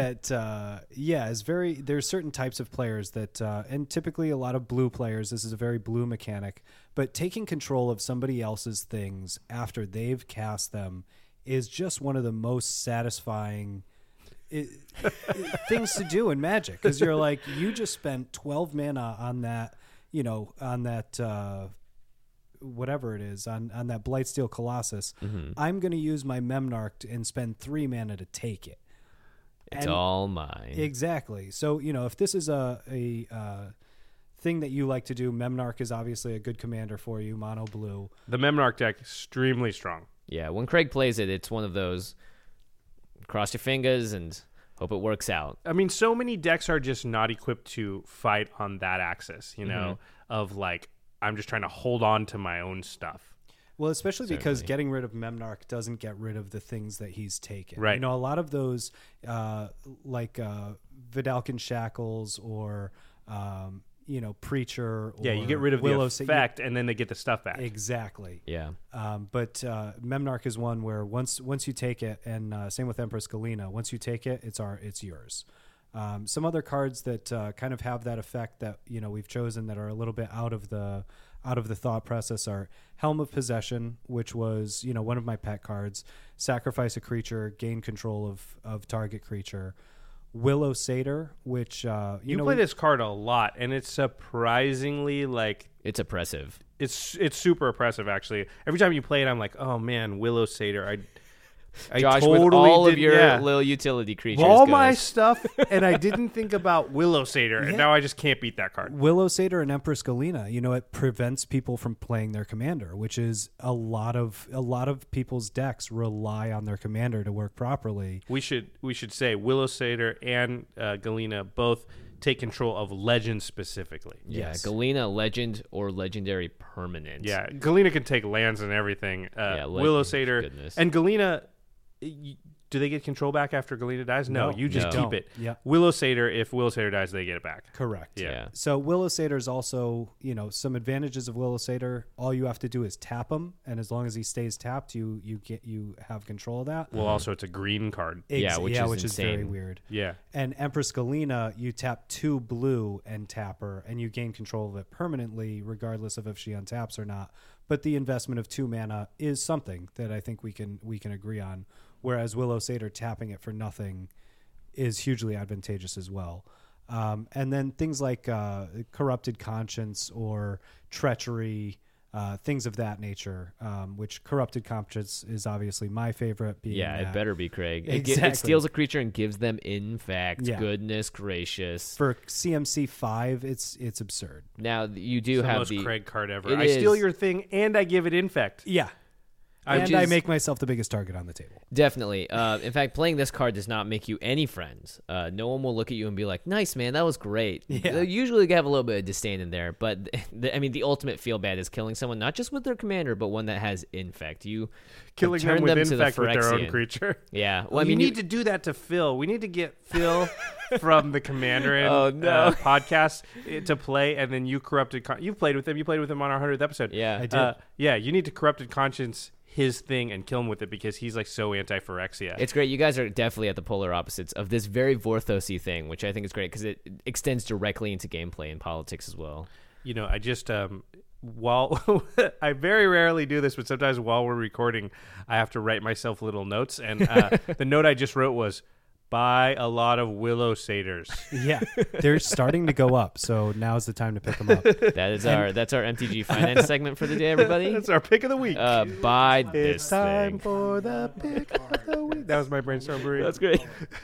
that is very. There's certain types of players that, and typically a lot of blue players. This is a very blue mechanic. But taking control of somebody else's things after they've cast them is just one of the most satisfying things to do in Magic, because you're like, you just spent 12 mana on that. On that, whatever it is, on that Blightsteel Colossus, I'm going to use my Memnarch and spend 3 mana to take it. It's all mine. Exactly. So, if this is a thing that you like to do, Memnarch is obviously a good commander for you, mono blue. The Memnarch deck, extremely strong. Yeah, when Craig plays it, it's one of those cross your fingers and hope it works out. I mean, so many decks are just not equipped to fight on that axis, of like, I'm just trying to hold on to my own stuff. Well, especially because getting rid of Memnarch doesn't get rid of the things that he's taken. Right. A lot of those, like Vidalcan Shackles or, Preacher. Or you get rid of Willow the effect, and then they get the stuff back. Exactly. Yeah. But Memnarch is one where once you take it, and same with Empress Galena, once you take it, it's yours. Some other cards that kind of have that effect that we've chosen that are a little bit out of the thought process are Helm of Possession, which was one of my pet cards. Sacrifice a creature, gain control of target creature. Willow Satyr, which you play this card a lot, and it's surprisingly it's oppressive. It's super oppressive, actually. Every time you play it, I'm like, oh man, Willow Satyr. I Josh, totally with all did, of your little utility creatures, all my stuff, and I didn't think about Willow Satyr, and now I just can't beat that card. Willow Satyr and Empress Galena, it prevents people from playing their commander, which is a lot of people's decks rely on their commander to work properly. We should say Willow Satyr and Galena both take control of legend specifically. Yeah, yes. Galena, legend or legendary permanent. Yeah, Galena can take lands and everything. Willow Satyr goodness. And Galena. Do they get control back after Galena dies? No, you just keep it. Yeah. Willow Satyr, if Willow Satyr dies, they get it back. Correct. Yeah. So Willow Satyr is also, some advantages of Willow Satyr. All you have to do is tap him, and as long as he stays tapped, you have control of that. Well, also it's a green card. Which is very weird. Yeah. And Empress Galena, you tap 2 blue and tap her, and you gain control of it permanently, regardless of if she untaps or not. But the investment of 2 mana is something that I think we can agree on. Whereas Willow Satyr tapping it for nothing is hugely advantageous as well. And then things like Corrupted Conscience or Treachery, things of that nature, which Corrupted Conscience is obviously my favorite. It better be, Craig. Exactly. It steals a creature and gives them infect. Goodness gracious. For CMC 5, it's absurd. Now, you do it's have the most Craig card ever. I steal your thing, and I give it infect. Yeah. And I make myself the biggest target on the table. Definitely. In fact, playing this card does not make you any friends. No one will look at you and be like, nice, man, that was great. Yeah. They usually have a little bit of disdain in there. But, the ultimate feel bad is killing someone, not just with their commander, but one that has infect. You killing turn them with to infect the with their own Phyrexian. creature. Yeah. Well, you need to do that to Phil. We need to get Phil from the Commander podcast to play, and then you corrupted. You've played with him. You played with him on our 100th episode. Yeah, I did. You need to Corrupted Conscience his thing and kill him with it because he's so anti-Phyrexia. It's great. You guys are definitely at the polar opposites of this very Vorthosy thing, which I think is great because it extends directly into gameplay and politics as well. I just while I very rarely do this, but sometimes while we're recording, I have to write myself little notes, and the note I just wrote was, buy a lot of Willow Satyrs. Yeah, they're starting to go up, so now's the time to pick them up. That's our MTG Finance segment for the day, everybody. That's our pick of the week. Buy this It's time thing. for the pick of the week. That was my brainstorm brew. That's great.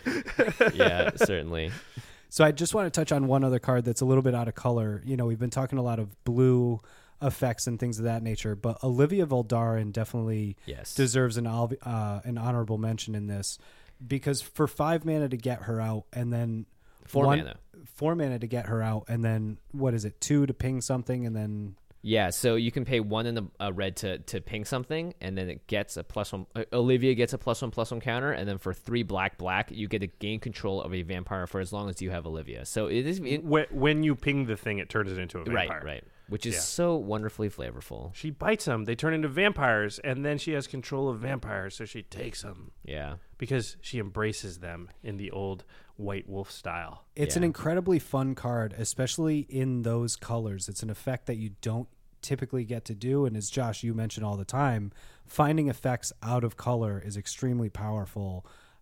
Yeah, certainly. So I just want to touch on one other card that's a little bit out of color. We've been talking a lot of blue effects and things of that nature. But Olivia Voldaren definitely Yes. deserves an honorable mention in this, because for 5 mana to get her out, and then 4 mana. 4 mana to get her out, and then what is it? 2 to ping something, and then Yeah, so you can pay 1 in a red to ping something, and then it gets a +1. Olivia gets a +1/+1 counter, and then for 3 black, you get to gain control of a vampire for as long as you have Olivia. So it is When you ping the thing, it turns it into a vampire. right, which is so wonderfully flavorful. She bites them; they turn into vampires, and then she has control of vampires, so she takes them Yeah, because she embraces them in the old White Wolf style. it's an incredibly fun card, especially in those colors. It's an effect that you don't typically get to do, and as Josh, you mention all the time, finding effects out of color is extremely powerful.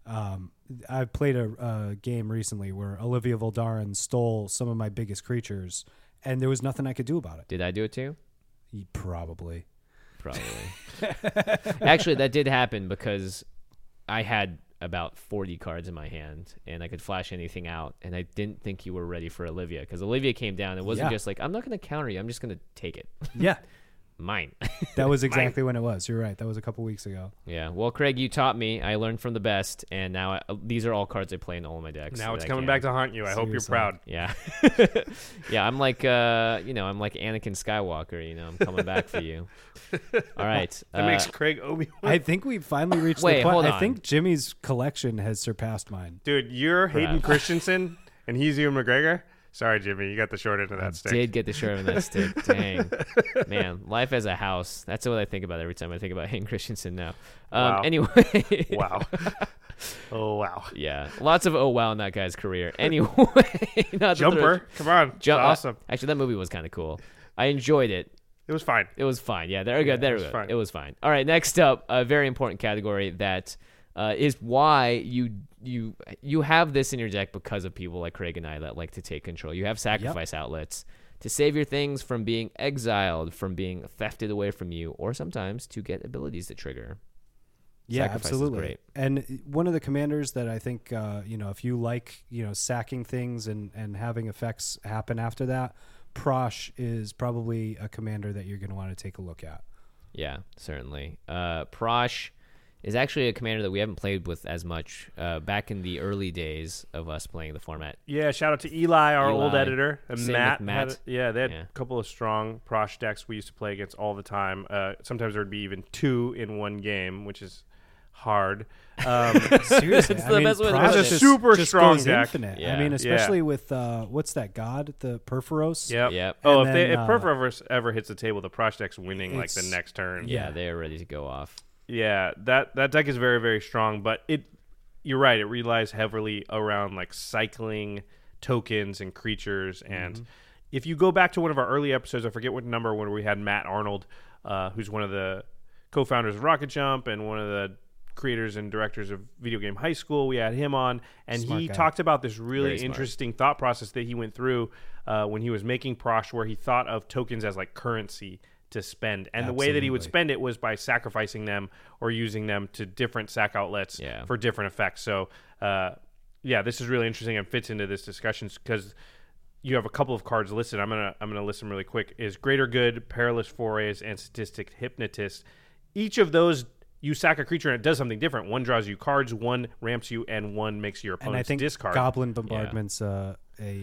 I played a game recently where Olivia Voldaren stole some of my biggest creatures, and there was nothing I could do about it. did I do it too? Probably. Actually, that did happen because I had about 40 cards in my hand, and I could flash anything out, and I didn't think you were ready for Olivia, because Olivia came down. It wasn't just like, I'm not going to counter you, I'm just going to take it. Yeah, Mine. that was exactly when it was. You're right. That was a couple weeks ago. Yeah. Well, Craig, you taught me. I learned from the best, and now these are all cards I play in all of my decks. Now it's that I coming can. back to haunt you. I hope you're Seriously. proud. Yeah. Yeah, I'm like, I'm like Anakin Skywalker, I'm coming back for you. All right. That makes Craig Obi-Wan. I think we finally reached Wait, the point. hold I on. think Jimmy's collection has surpassed mine. Dude, you're Hayden Perhaps. Christensen, and he's Ewan McGregor. Sorry, Jimmy, you got the short end of that stick. Did get the short of that stick. Dang. Man, life as a house. That's what I think about every time I think about Hayden Christensen now. Wow. Anyway. Wow. Oh, wow. Yeah. Lots of oh wow in that guy's career. Anyway. not to Jumper. throw- Come on. It's awesome. Actually, that movie was kind of cool. I enjoyed it. It was fine. It was fine. Yeah, there we go. There we was go. fine. It was fine. All right, next up, a very important category that is why you have this in your deck because of people like Craig and I that like to take control. You have sacrifice outlets to save your things from being exiled, from being thefted away from you, or sometimes to get abilities to trigger. Yeah, Sacrifice is absolutely. great. And one of the commanders that I think, if you like, sacking things and having effects happen after that, Prosh is probably a commander that you're going to want to take a look at. Yeah, certainly. Prosh is actually a commander that we haven't played with as much back in the early days of us playing the format. Yeah, shout out to Eli, our old Eli. editor. And Same Matt. with Matt. They had a couple of strong Prosh decks we used to play against all the time. Sometimes there would be even 2 in one game, which is hard. Seriously, It's the best way to Prosh put it. just- Super just strong goes deck. infinite. Yeah. I mean, Yeah. especially with what's that god, the Perforos? Yep. Yep. Oh, And if then, Perforos ever hits the table, the Prosh deck's winning like the It's- next turn. Yeah, they're ready to go off. Yeah, that deck is very, very strong, but you're right, it relies heavily around like cycling tokens and creatures. And if you go back to one of our early episodes, I forget what number, when we had Matt Arnold, who's one of the co-founders of Rocket Jump and one of the creators and directors of Video Game High School, we had him on, and Smart he guy. talked about this Very really smart. interesting thought process that he went through when he was making Prosh, where he thought of tokens as like currency to spend, and the way that he would Absolutely. spend it was by sacrificing them or using them to different sack outlets for different effects. So this is really interesting and fits into this discussion because you have a couple of cards listed. I'm gonna list them really quick. Is Greater Good, Perilous Forays, and Statistic Hypnotist. Each of those, you sack a creature and it does something different. One draws you cards, one ramps you, and one makes your And I opponent's think discard. Goblin Bombardment's an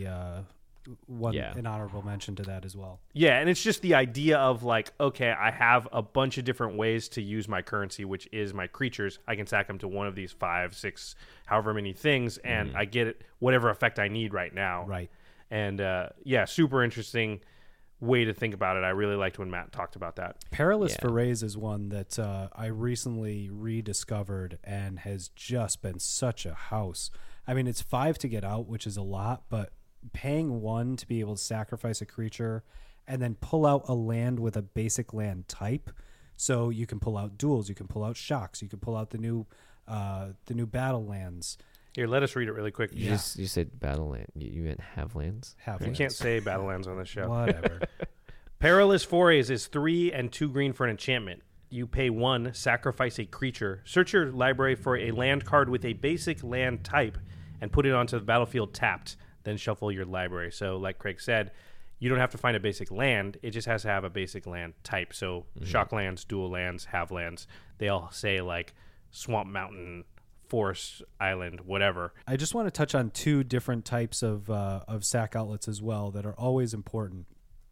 honorable mention to that as well. Yeah, and it's just the idea of like, okay, I have a bunch of different ways to use my currency, which is my creatures. I can sack them to one of these 5, 6, however many things, and I get it whatever effect I need right now. Right. And super interesting way to think about it. I really liked when Matt talked about that. Perilous Yeah. Forays is one that I recently rediscovered and has just been such a house. I mean, it's 5 to get out, which is a lot, but paying 1 to be able to sacrifice a creature and then pull out a land with a basic land type. So you can pull out duels, you can pull out shocks, you can pull out the new battle lands. Here, let us read it really quick. You said Battleland. You meant Havelands? Have You lands. can't say Battlelands on this show. Whatever. Perilous Forays is 3 and 2 green for an enchantment. You pay 1, sacrifice a creature, search your library for a land card with a basic land type, and put it onto the battlefield tapped. Then shuffle your library. So, like Craig said, you don't have to find a basic land. It just has to have a basic land type. So shock lands, dual lands, have lands. They all say like swamp, mountain, forest, island, whatever. I just want to touch on two different types of sack outlets as well that are always important.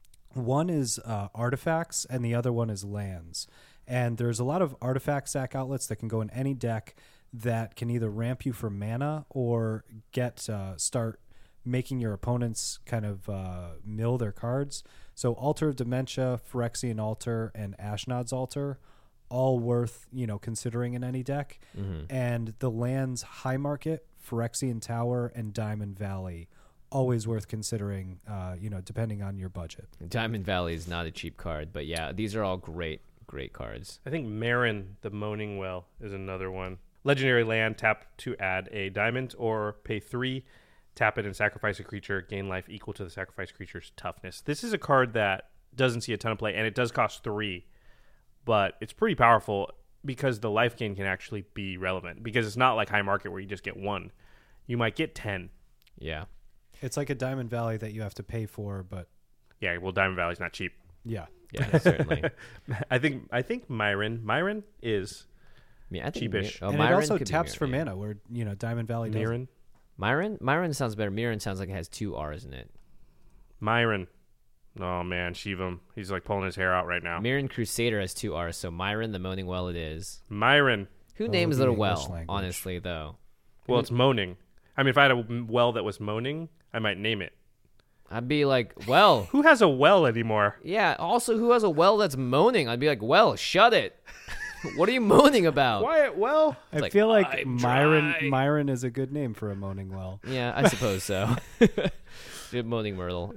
One is artifacts, and the other one is lands. And there's a lot of artifact sack outlets that can go in any deck that can either ramp you for mana or start making your opponents kind of mill their cards. So Altar of Dementia, Phyrexian Altar, and Ashnod's Altar, all worth considering in any deck. And the lands High Market, Phyrexian Tower, and Diamond Valley, always worth considering, depending on your budget. Diamond Valley is not a cheap card, but yeah, these are all great cards. I think Marin, the Moaning Well, is another one. Legendary land, tap to add a diamond or pay 3, tap it and sacrifice a creature, gain life equal to the sacrificed creature's toughness. This is a card that doesn't see a ton of play, and it does cost 3, but it's pretty powerful because the life gain can actually be relevant, because it's not like High Market where you just get 1. You might get 10. Yeah. It's like a Diamond Valley that you have to pay for, but... Yeah, well, Diamond Valley's not cheap. Yeah. Yeah, certainly. I think Myron is I think cheapish. And Myron it also could be taps for Myron, mana, where Diamond Valley doesn't. Myron sounds better. Mirren sounds like it has 2 R's in it. Myron. Oh, man, Shivam. He's like pulling his hair out right now. Mirren Crusader has 2 R's, so Myron, the Moaning Well it is. Myron. Who Well, names the it a English well, language. honestly, though? Well, it's moaning. I mean, if I had a well that was moaning, I might name it. I'd be like, well, Who has a well anymore? yeah, also, who has a well that's moaning? I'd be like, well, shut it. What are you moaning about? Quiet well. I like, feel like "I'm Myron dry." Myron is a good name for a moaning well. Yeah, I suppose so. Good Moaning Myrtle.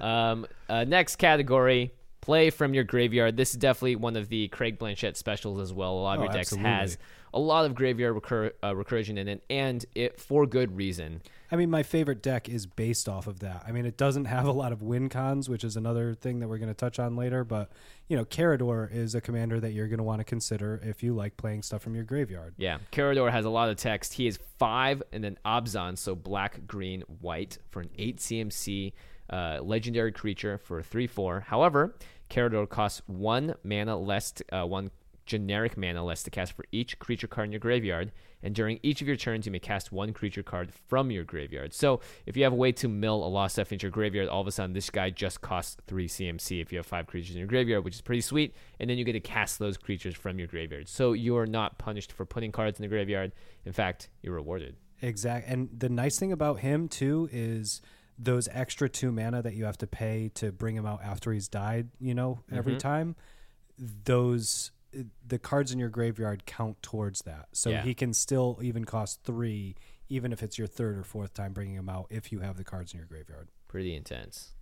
Next category, play from your graveyard. This is definitely one of the Craig Blanchett specials as well. A lot of your decks absolutely. has a lot of graveyard recursion in it, and it for good reason. I mean, my favorite deck is based off of that. I mean, it doesn't have a lot of win cons, which is another thing that we're going to touch on later. But, Carador is a commander that you're going to want to consider if you like playing stuff from your graveyard. Yeah, Carador has a lot of text. He is 5 and then Abzan, so black, green, white for an 8 CMC legendary creature for 3/4. However, Carador costs 1 mana less, 1 generic mana less to cast for each creature card in your graveyard, and during each of your turns you may cast 1 creature card from your graveyard. So if you have a way to mill a lot of stuff into your graveyard, all of a sudden this guy just costs 3 CMC if you have 5 creatures in your graveyard, which is pretty sweet, and then you get to cast those creatures from your graveyard. So you're not punished for putting cards in the graveyard. In fact, you're rewarded. Exactly. And the nice thing about him, too, is those extra 2 mana that you have to pay to bring him out after he's died, every time, the cards in your graveyard count towards that. So Yeah. he can still even cost 3, even if it's your 3rd or 4th time bringing him out, if you have the cards in your graveyard. Pretty intense.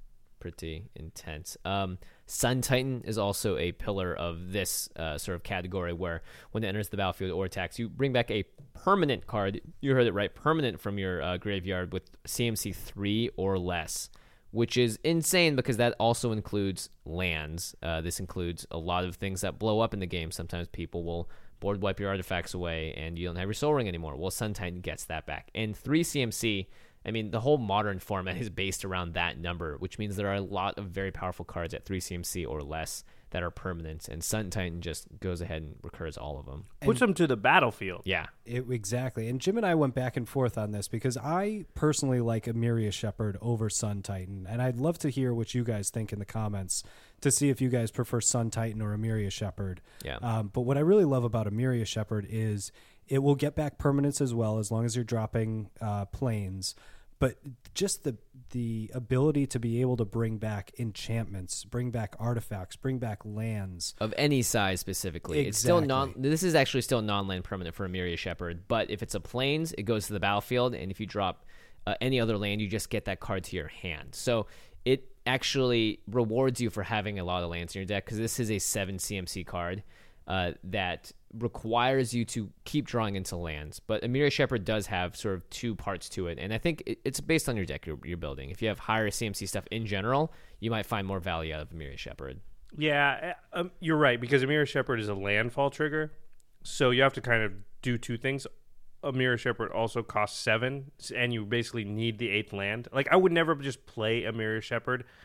Sun Titan is also a pillar of this sort of category, where when it enters the battlefield or attacks, you bring back a permanent card. You heard it right, permanent from your graveyard with CMC 3 or less, which is insane because that also includes lands. This includes a lot of things that blow up in the game. Sometimes people will board wipe your artifacts away and you don't have your Soul Ring anymore. Well, Sun Titan gets that back. And 3 CMC, I mean, the whole modern format is based around that number, which means there are a lot of very powerful cards at 3 CMC or less that are permanent, and Sun Titan just goes ahead and recurs all of them. Puts them to the battlefield. Yeah. Exactly. And Jim and I went back and forth on this because I personally like Emiria Shepherd over Sun Titan, and I'd love to hear what you guys think in the comments to see if you guys prefer Sun Titan or Emiria Shepherd. Yeah. But what I really love about Emiria Shepherd is it will get back permanence as well, as long as you're dropping planes. But just the ability to be able to bring back enchantments, bring back artifacts, bring back lands. Of any size specifically. It's still this is actually still non-land permanent for Emiria Shepherd, but if it's a plains, it goes to the battlefield, and if you drop any other land, you just get that card to your hand. So it actually rewards you for having a lot of lands in your deck, because this is a 7 CMC card that requires you to keep drawing into lands. But Emiria Shepherd does have sort of 2 parts to it, and I think it's based on your deck you're building. If you have higher CMC stuff in general, you might find more value out of Emiria Shepherd. Yeah, you're right, because Emiria Shepherd is a landfall trigger, so you have to kind of do 2 things. Emiria Shepherd also costs 7, and you basically need the 8th land. Like, I would never just play Emiria Shepherd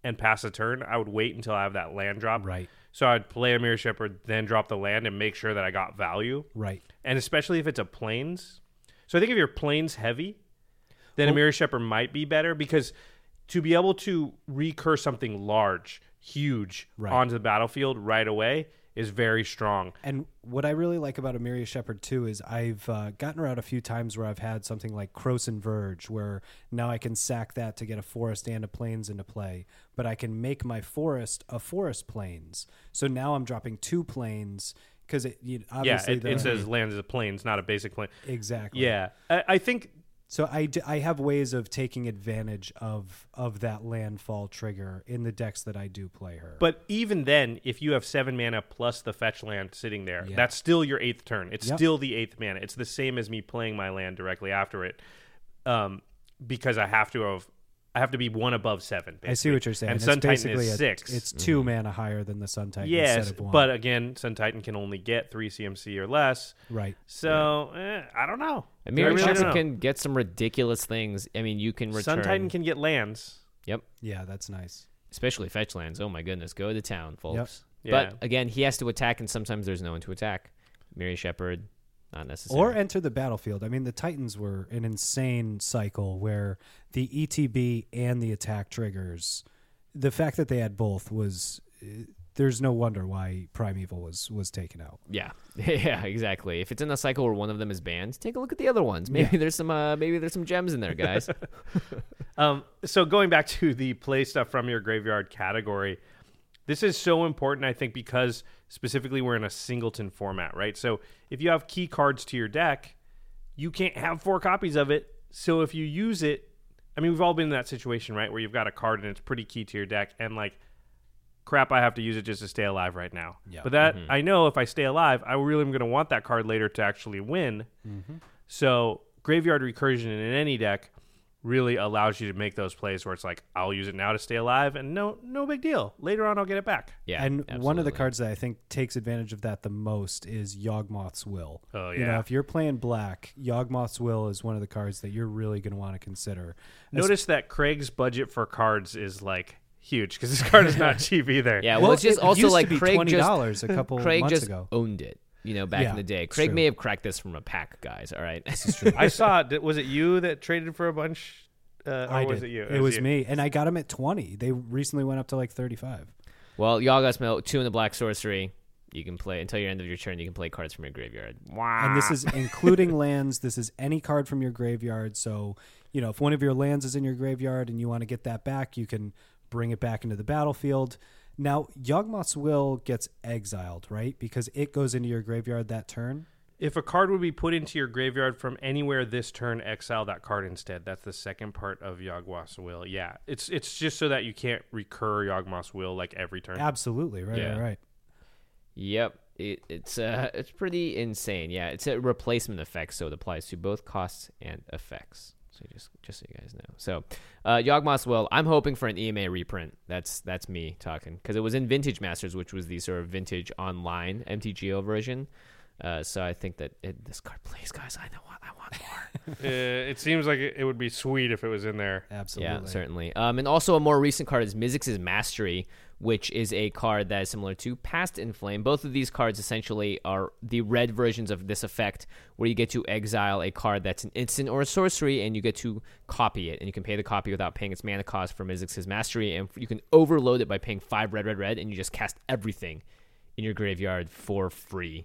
and pass a turn, I would wait until I have that land drop. Right. So I'd play a Mirror Shepherd, then drop the land and make sure that I got value. Right. And especially if it's a plains. So I think if your plains heavy, then a Mirror Shepherd might be better, because to be able to recur something large, huge onto the battlefield right away is very strong. And what I really like about a Myria Shepherd too is I've gotten around a few times where I've had something like Croson Verge, where now I can sack that to get a forest and a plains into play, but I can make my forest a forest plains. So now I'm dropping 2 plains, because obviously it says land is a plains, not a basic plain. Exactly. Yeah, I think. So I have ways of taking advantage of that landfall trigger in the decks that I do play her. But even then, if you have 7 mana plus the fetch land sitting there, that's still your 8th turn. It's still the 8th mana. It's the same as me playing my land directly after it, because I have to be 1 above 7. Basically. I see what you're saying. And it's Sun Titan basically is 6. It's 2 mana higher than the Sun Titan. Yes, instead of 1. but again, Sun Titan can only get 3 CMC or less. Right. So I don't know. And Mirror really Shepherd don't know. can get some ridiculous things. I mean, you can return. Sun Titan can get lands. Yep. Yeah, that's nice. Especially fetch lands. Oh my goodness, go to town, folks. Yep. But Yeah. again, he has to attack, and sometimes there's no one to attack. Mirror Shepherd, not necessary. Or enter the battlefield. I mean, the Titans were an insane cycle where the ETB and the attack triggers, the fact that they had both was, there's no wonder why Primeval was taken out. Yeah, yeah, exactly. If it's in a cycle where one of them is banned, take a look at the other ones. Maybe there's some gems in there, guys. So going back to the play stuff from your graveyard category, this is so important, I think, because specifically we're in a singleton format, right? So if you have key cards to your deck, you can't have 4 copies of it. So if you use it, I mean, we've all been in that situation, right, where you've got a card and it's pretty key to your deck, and like, crap, I have to use it just to stay alive right now. Yeah. But that I know if I stay alive, I really am going to want that card later to actually win. So graveyard recursion in any deck really allows you to make those plays where it's like, I'll use it now to stay alive, and no big deal. Later on, I'll get it back. Yeah, And one of the absolutely. cards that I think takes advantage of that the most is Yawgmoth's Will. Oh, You know, yeah. if you're playing black, Yawgmoth's Will is one of the cards that you're really going to want to consider. Notice that Craig's budget for cards is like huge, because this card is not cheap either. Yeah, well, it's just it also used like to be Craig $20 a couple Craig months just ago. owned it. Back Yeah, in the day. it's Craig true. may have cracked this from a pack, guys. All right. I saw, was it you that traded for a bunch? Or was did. it you? It was you. me, and I got them at 20. They recently went up to like 35. Well, Yawgmoth's Will, 2 in the black sorcery. You can play until your end of your turn. You can play cards from your graveyard. Wow. And this is including lands. This is any card from your graveyard. So, if one of your lands is in your graveyard and you want to get that back, you can bring it back into the battlefield. Now, Yawgmoth's Will gets exiled, right? Because it goes into your graveyard that turn. If a card would be put into your graveyard from anywhere this turn, exile that card instead. That's the second part of Yawgmoth's Will. Yeah, it's just so that you can't recur Yawgmoth's Will like every turn. Absolutely. Right, Yeah. right. Yep. It's pretty insane. Yeah, it's a replacement effect, so it applies to both costs and effects. So just so you guys know. So, Yawgmoth's Will, I'm hoping for an EMA reprint. That's me talking, because it was in Vintage Masters, which was the sort of vintage online MTGO version. So I think that this card plays, guys. I want more. It seems like it would be sweet if it was in there. Absolutely. Yeah, certainly. And also a more recent card is Mizzix's Mastery, which is a card that is similar to Past in Flame. Both of these cards essentially are the red versions of this effect, where you get to exile a card that's an instant or a sorcery, and you get to copy it. And you can pay the copy without paying its mana cost for Mizzix's Mastery, and you can overload it by paying 5 red, and you just cast everything in your graveyard for free.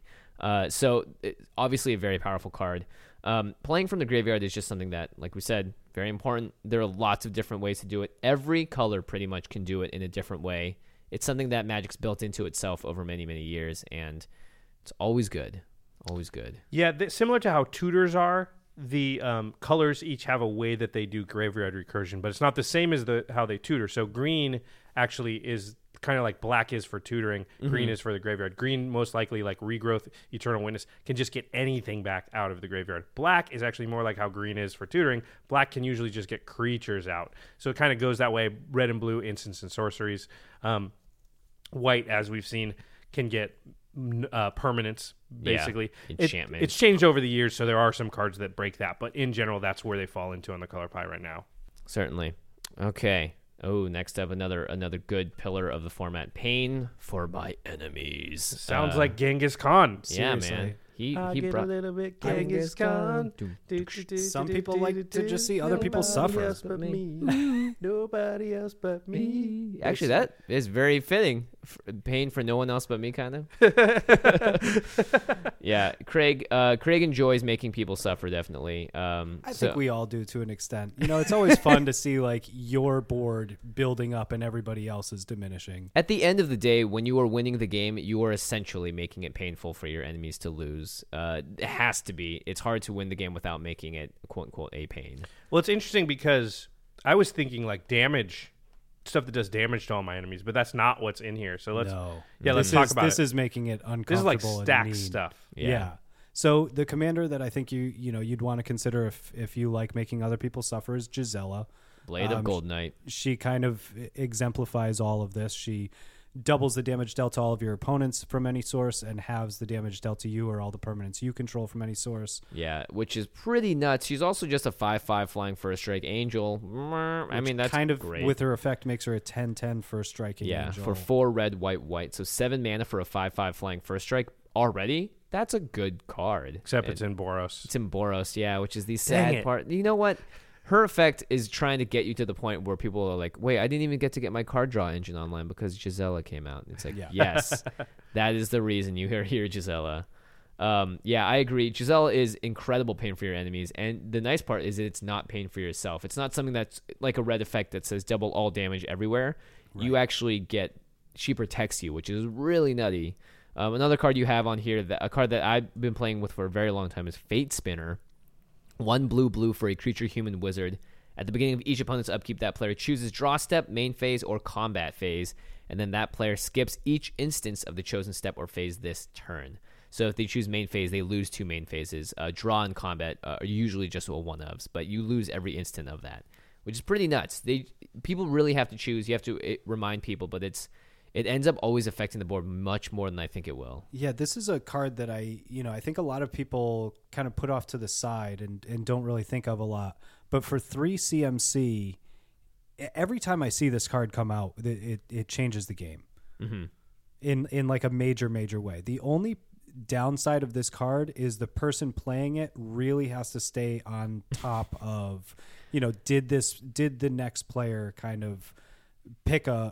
So obviously a very powerful card. Playing from the graveyard is just something that, like we said, very important. There are lots of different ways to do it. Every color pretty much can do it in a different way. It's something that Magic's built into itself over many, many years, and it's always good. Always good. Yeah, similar to how tutors are, the colors each have a way that they do graveyard recursion, but it's not the same as how they tutor. So green actually is kind of like black is for tutoring. Green is for the graveyard. Green, most likely, like Regrowth, Eternal Witness, can just get anything back out of the graveyard. Black is actually more like how green is for tutoring. Black can usually just get creatures out. So it kind of goes that way. Red and blue, instants and sorceries. White, as we've seen, can get permanents, basically. Yeah, enchantments. It's changed over the years, so there are some cards that break that. But in general, that's where they fall into on the color pie right now. Certainly. Okay. Oh, next up, another good pillar of the format. Pain for my enemies. Sounds like Genghis Khan. Yeah, Seriously. man. He Get brought a little bit Genghis Khan. Some people like to just see other people suffer. Nobody else but me. Nobody else but me. Actually, that is very fitting. Pain for no one else but me, kind of. Yeah, Craig enjoys making people suffer, definitely. I think we all do to an extent. It's always fun to see like your board building up and everybody else is diminishing. At the end of the day, when you are winning the game, you are essentially making it painful for your enemies to lose. It has to be. It's hard to win the game without making it, quote unquote, a pain. Well, it's interesting because I was thinking like damage, stuff that does damage to all my enemies, but that's not what's in here. So let's talk about this it. is making it uncomfortable. This is like and stack mean. stuff. Yeah. So the commander that I think you'd want to consider if you like making other people suffer is Gisela. Blade of Gold Knight. She kind of exemplifies all of this. She doubles the damage dealt to all of your opponents from any source and halves the damage dealt to you or all the permanents you control from any source. Yeah, which is pretty nuts. She's also just a 5/5 flying first strike angel. I mean, that's kind of great. with her effect makes her a 10/10 first striking Yeah, angel. for 4 red, white. So 7 mana for a 5/5 flying first strike already. That's a good card. Except it's in Boros. It's in Boros, yeah, which is the Dang sad it. part. You know what? Her effect is trying to get you to the point where people are like, wait, I didn't even get to get my card draw engine online because Gisela came out. It's like, yes, that is the reason you are here, Gisela. Yeah, I agree. Gisela is incredible pain for your enemies. And the nice part is that it's not pain for yourself. It's not something that's like a red effect that says double all damage everywhere. Right. You actually get, she protects you, which is really nutty. Another card you have on here, a card that I've been playing with for a very long time is Fate Spinner. 1 blue for a creature human wizard. At the beginning of each opponent's upkeep, that player chooses draw step, main phase, or combat phase, and then that player skips each instance of the chosen step or phase this turn. So if they choose main phase, they lose 2 main phases. Draw and combat are usually just a one-ofs, but you lose every instant of that, which is pretty nuts. People really have to choose. You have to remind people, but it ends up always affecting the board much more than I think it will. Yeah, this is a card that I think a lot of people kind of put off to the side and don't really think of a lot. But for 3 CMC, every time I see this card come out, it changes the game in like a major way. The only downside of this card is the person playing it really has to stay on top of, did the next player kind of pick a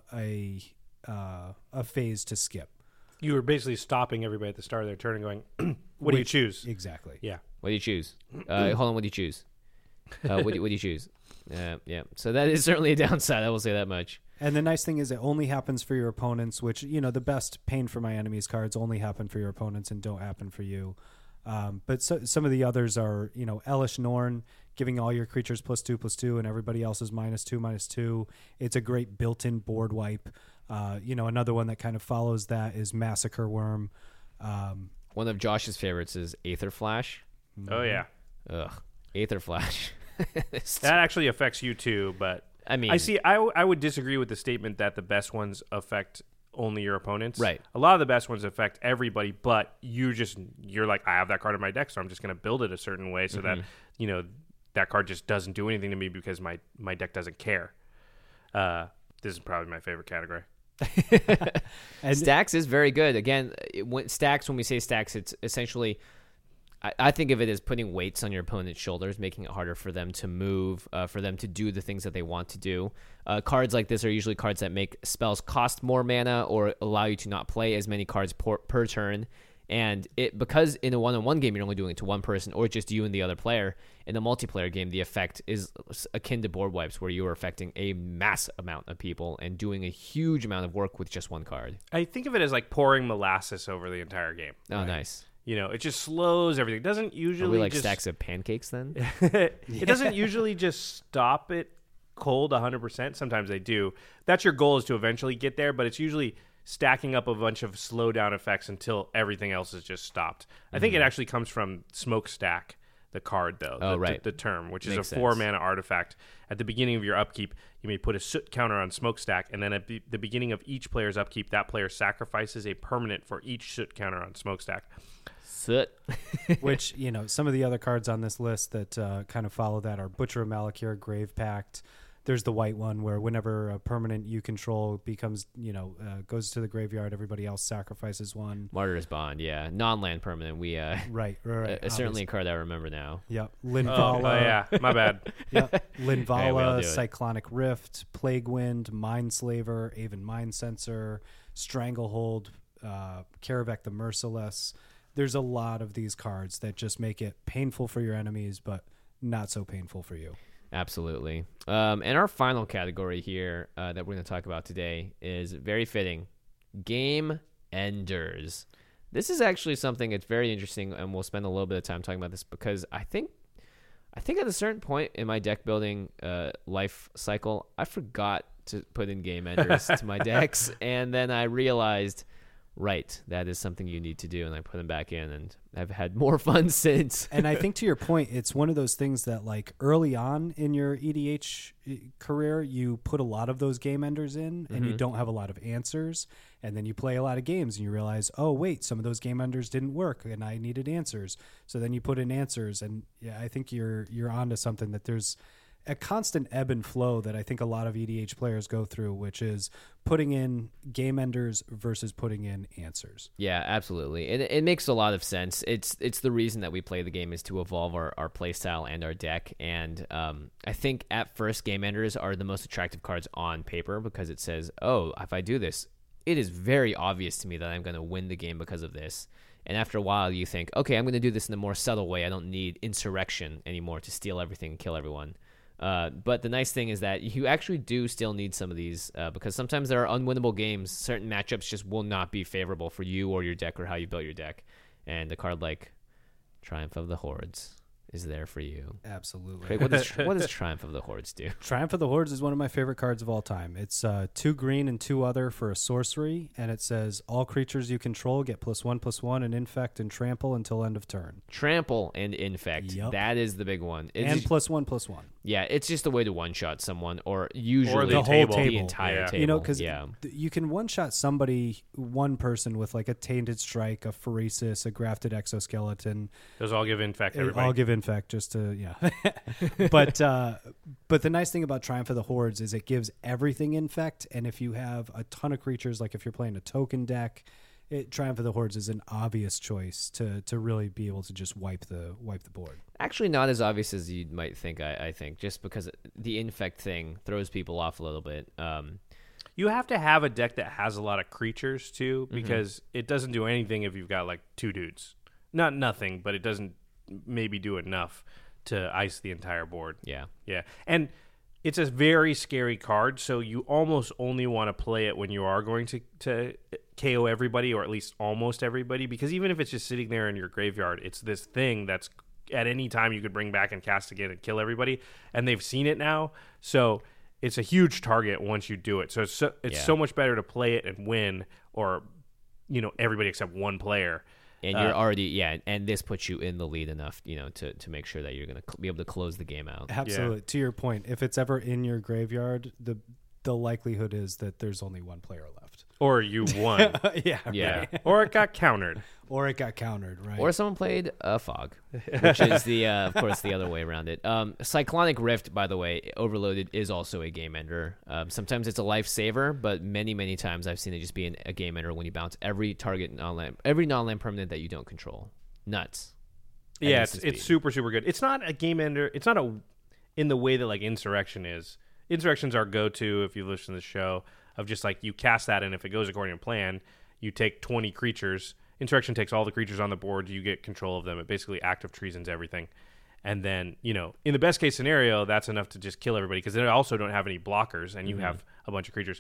phase to skip. You were basically stopping everybody at the start of their turn and going, what do you choose? Exactly. Yeah. What do you choose? Hold on, what do you choose? What do you choose? Yeah. So that is certainly a downside. I will say that much. And the nice thing is it only happens for your opponents, which, the best pain for my enemies cards only happen for your opponents and don't happen for you. But some of the others are, Elish Norn, giving all your creatures +2/+2 and everybody else's -2/2. It's a great built-in board wipe. Another one that kind of follows that is Massacre Worm. One of Josh's favorites is Aether Flash. Oh, yeah. Ugh. Aether Flash. That actually affects you too, but I mean, I would disagree with the statement that the best ones affect only your opponents. Right. A lot of the best ones affect everybody, but you're like, I have that card in my deck, so I'm just going to build it a certain way so that, that card just doesn't do anything to me because my deck doesn't care. This is probably my favorite category. And Stacks is very good. Again, when we say Stacks, it's essentially, I think of it as putting weights on your opponent's shoulders, making it harder for them to move, for them to do the things that they want to do. Cards like this are usually cards that make spells cost more mana or allow you to not play as many cards per turn. And because in a one-on-one game you're only doing it to one person or just you and the other player, in a multiplayer game the effect is akin to board wipes where you are affecting a mass amount of people and doing a huge amount of work with just one card. I think of it as like pouring molasses over the entire game. Oh, right? Nice. It just slows everything. It doesn't usually Are we like stacks of pancakes then? It doesn't usually just stop it cold 100%. Sometimes they do. That's your goal, is to eventually get there, but it's usually stacking up a bunch of slow down effects until everything else is just stopped. I think it actually comes from Smokestack, the card, though. Oh, right. The term, which Makes is a 4-mana artifact. At the beginning of your upkeep, you may put a soot counter on Smokestack, and then at the beginning of each player's upkeep, that player sacrifices a permanent for each soot counter on Smokestack. Soot. Which, some of the other cards on this list that kind of follow that are Butcher of Malakir, Grave Pact, there's the white one where whenever a permanent you control becomes, goes to the graveyard, everybody else sacrifices one. Martyr's Bond, yeah. Non-land permanent. We Right. certainly a card I remember now. Yep. Linvala. Oh, yeah. My bad. Yep. Hey, we all Linvala, do it. Cyclonic Rift, Plague Wind, Mindslaver, Aven Mindcensor, Stranglehold, Karavek the Merciless. There's a lot of these cards that just make it painful for your enemies, but not so painful for you. Absolutely. And our final category here that we're going to talk about today is very fitting. Game Enders. This is actually something that's very interesting, and we'll spend a little bit of time talking about this because I think at a certain point in my deck building life cycle, I forgot to put in Game Enders to my decks, and then I realized, right, that is something you need to do, and I put them back in, and I've had more fun since. And I think to your point, it's one of those things that like early on in your EDH career, you put a lot of those game enders in and you don't have a lot of answers. And then you play a lot of games and you realize, oh, wait, some of those game enders didn't work and I needed answers. So then you put in answers. And yeah, I think you're onto something, that there's a constant ebb and flow that I think a lot of EDH players go through, which is putting in game enders versus putting in answers. Yeah, absolutely. It makes a lot of sense. It's the reason that we play the game is to evolve our play style and our deck. And I think at first, game enders are the most attractive cards on paper because it says, oh, if I do this, it is very obvious to me that I'm going to win the game because of this. And after a while, you think, okay, I'm going to do this in a more subtle way. I don't need insurrection anymore to steal everything and kill everyone. But the nice thing is that you actually do still need some of these because sometimes there are unwinnable games. Certain matchups just will not be favorable for you or your deck or how you built your deck. And a card like Triumph of the Hordes is there for you. Absolutely. Craig, what does Triumph of the Hordes do? Triumph of the Hordes is one of my favorite cards of all time. It's 2 green and 2 other for a sorcery, and it says all creatures you control get +1/+1 and infect and trample until end of turn. Trample and infect. Yep. That is the big one. And +1/+1. Yeah, it's just a way to one-shot someone, or usually the whole table. the entire Yeah. table. Because yeah. you can one-shot somebody, one person, with like a Tainted Strike, a Pheresis, a Grafted Exoskeleton. Those all give infect, everybody. I'll give infect just to, yeah. But the nice thing about Triumph of the Hordes is it gives everything infect, and if you have a ton of creatures, like if you're playing a token deck, Triumph of the Hordes is an obvious choice to really be able to just wipe the board. Actually, not as obvious as you might think, I think, just because the infect thing throws people off a little bit. You have to have a deck that has a lot of creatures, too, because it doesn't do anything if you've got, like, 2 dudes. Not nothing, but it doesn't maybe do enough to ice the entire board. Yeah. Yeah. And it's a very scary card, so you almost only want to play it when you are going to KO everybody, or at least almost everybody, because even if it's just sitting there in your graveyard, it's this thing that's at any time you could bring back and cast again and kill everybody, and they've seen it now, so it's a huge target once you do it. So it's so much better to play it and win, or everybody except one player. And you're already, and this puts you in the lead enough, to make sure that you're going to be able to close the game out. Absolutely. Yeah. To your point, if it's ever in your graveyard, the likelihood is that there's only one player left. Or you won. Yeah. Yeah. Right. Or it got countered. Or it got countered, right? Or someone played a fog, which is the, of course, the other way around it. Cyclonic Rift, by the way, Overloaded is also a game ender. Sometimes it's a lifesaver, but many, many times I've seen it just be a game ender when you bounce every non-land permanent that you don't control. Nuts. Yeah, it's super, super good. It's not a game ender. It's not in the way that like Insurrection is. Insurrection's our go-to if you listen to the show, of just like you cast that, and if it goes according to plan, you take 20 creatures. Insurrection takes all the creatures on the board. You get control of them. It basically active treasons everything. And then, in the best case scenario, that's enough to just kill everybody because they also don't have any blockers and you have a bunch of creatures.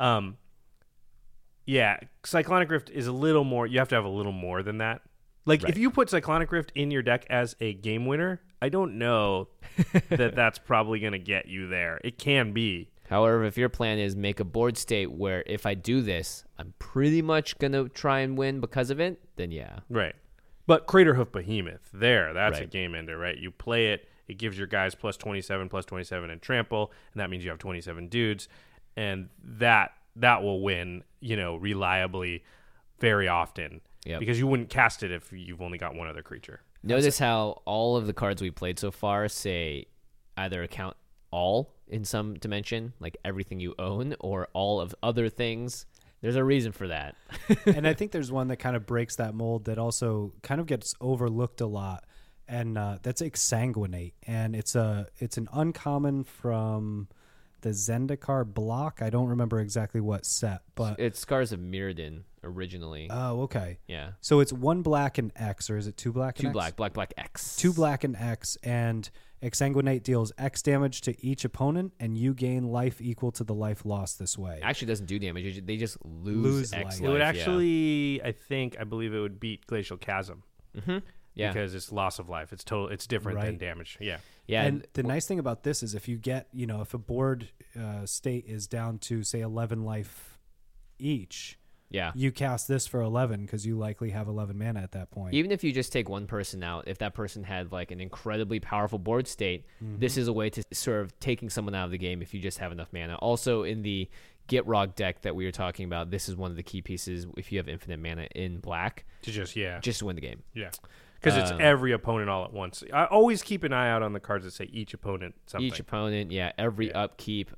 Cyclonic Rift is a little more. You have to have a little more than that. Like, if you put Cyclonic Rift in your deck as a game winner, I don't know that that's probably going to get you there. It can be. However, if your plan is make a board state where if I do this, I'm pretty much going to try and win because of it, then yeah. Right. But Craterhoof Behemoth, that's a game ender, right? You play it, it gives your guys +27 and trample, and that means you have 27 dudes, and that will win, reliably very often. Yep. Because you wouldn't cast it if you've only got one other creature. Notice how all of the cards we played so far say either all in some dimension, like everything you own or all of other things. There's a reason for that. And I think there's one that kind of breaks that mold that also kind of gets overlooked a lot, and that's Exsanguinate. And it's an uncommon from the Zendikar block. I don't remember exactly what set, but It's Scars of Mirrodin originally. oh, okay. Yeah. So it's 1 black and X, or is it 2 black and Two X? black, X. 2 black and X, and Exsanguinate deals X damage to each opponent, and you gain life equal to the life lost this way. Actually doesn't do damage. They just Lose X life. life. It would yeah. actually, I believe it would beat Glacial Chasm Yeah. because it's loss of life. It's different than Right. damage. Yeah. Yeah. And the nice thing about this is if you get, if a board state is down to, say, 11 life each, yeah. you cast this for 11 because you likely have 11 mana at that point. Even if you just take one person out, if that person had like an incredibly powerful board state, this is a way to sort of taking someone out of the game if you just have enough mana. Also, in the Gitrog deck that we were talking about, this is one of the key pieces if you have infinite mana in black, To just just to win the game. Yeah. Because it's every opponent all at once. I always keep an eye out on the cards that say each opponent something. Each opponent, every upkeep,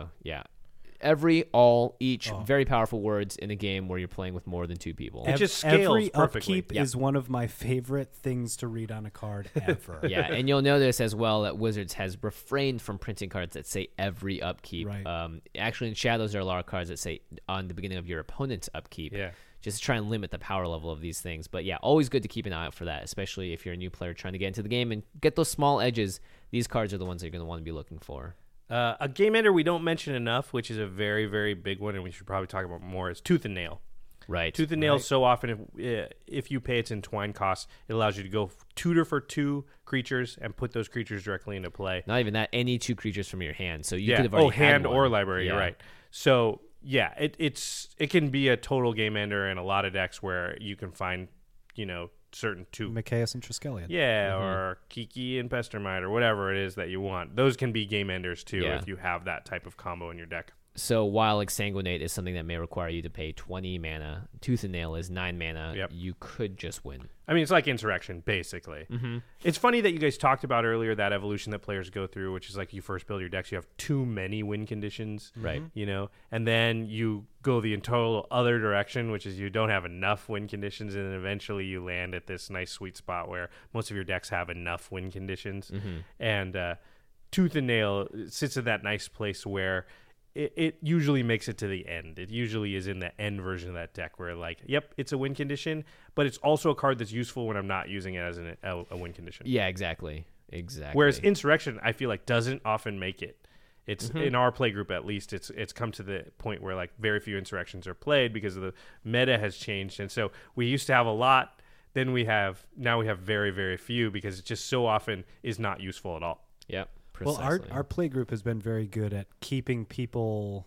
every, all, each, very powerful words in a game where you're playing with more than 2 people. It just scales Every perfectly. upkeep is one of my favorite things to read on a card ever. Yeah, and you'll notice as well that Wizards has refrained from printing cards that say every upkeep. Right. Actually, in Shadows, there are a lot of cards that say on the beginning of your opponent's upkeep. Yeah. Just to try and limit the power level of these things. But yeah, always good to keep an eye out for that, especially if you're a new player trying to get into the game and get those small edges. These cards are the ones that you're going to want to be looking for. A game ender we don't mention enough, which is a very, very big one, and we should probably talk about more, is Tooth and Nail. Right. Tooth and Nail, so often, if you pay its entwine cost, it allows you to go tutor for 2 creatures and put those creatures directly into play. Not even that, any 2 creatures from your hand. So you could have already had hand one. or library, Yeah. you're right. So, yeah, it can be a total game ender in a lot of decks where you can find, certain 2. Mikaeus and Triskelion. Yeah, or Kiki and Pestermite or whatever it is that you want. Those can be game enders, too, Yeah. if you have that type of combo in your deck. So while Exsanguinate is something that may require you to pay 20 mana, Tooth and Nail is 9 mana. Yep. You could just win. I mean, it's like Insurrection, basically. It's funny that you guys talked about earlier that evolution that players go through, which is like you first build your decks, you have too many win conditions, Right. And then you go the total other direction, which is you don't have enough win conditions, and then eventually you land at this nice sweet spot where most of your decks have enough win conditions. And Tooth and Nail sits in that nice place where it usually makes it to the end. It usually is in the end version of that deck where, like, yep, it's a win condition, but it's also a card that's useful when I'm not using it as a win condition. Yeah, exactly. Whereas Insurrection, I feel like, doesn't often make it. It's in our play group, at least, it's come to the point where, like, very few Insurrections are played because of the meta has changed. And so we used to have a lot. Now we have very, very few because it just so often is not useful at all. Yep. Well, Precisely. our play group has been very good at keeping people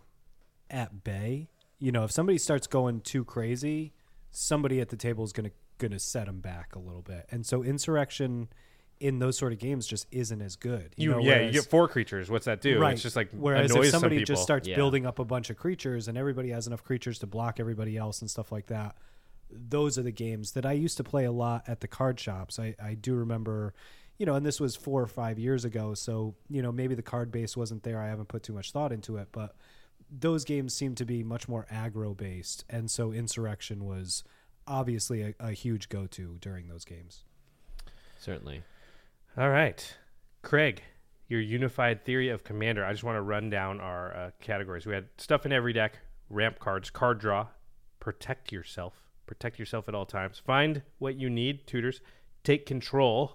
at bay. If somebody starts going too crazy, somebody at the table is gonna set them back a little bit. And so Insurrection in those sort of games just isn't as good. You whereas- get 4 creatures. What's that do? Right. It's just like whereas annoys if somebody some people. just starts Yeah. building up a bunch of creatures and everybody has enough creatures to block everybody else and stuff like that, those are the games that I used to play a lot at the card shops. I do remember, and this was 4 or 5 years ago, so maybe the card base wasn't there. I haven't put too much thought into it, but those games seem to be much more aggro based, and so Insurrection was obviously a huge go-to during those games. Certainly. All right. Craig, your unified theory of Commander. I just want to run down our categories. We had stuff in every deck, ramp cards, card draw, protect yourself at all times, find what you need, tutors, take control.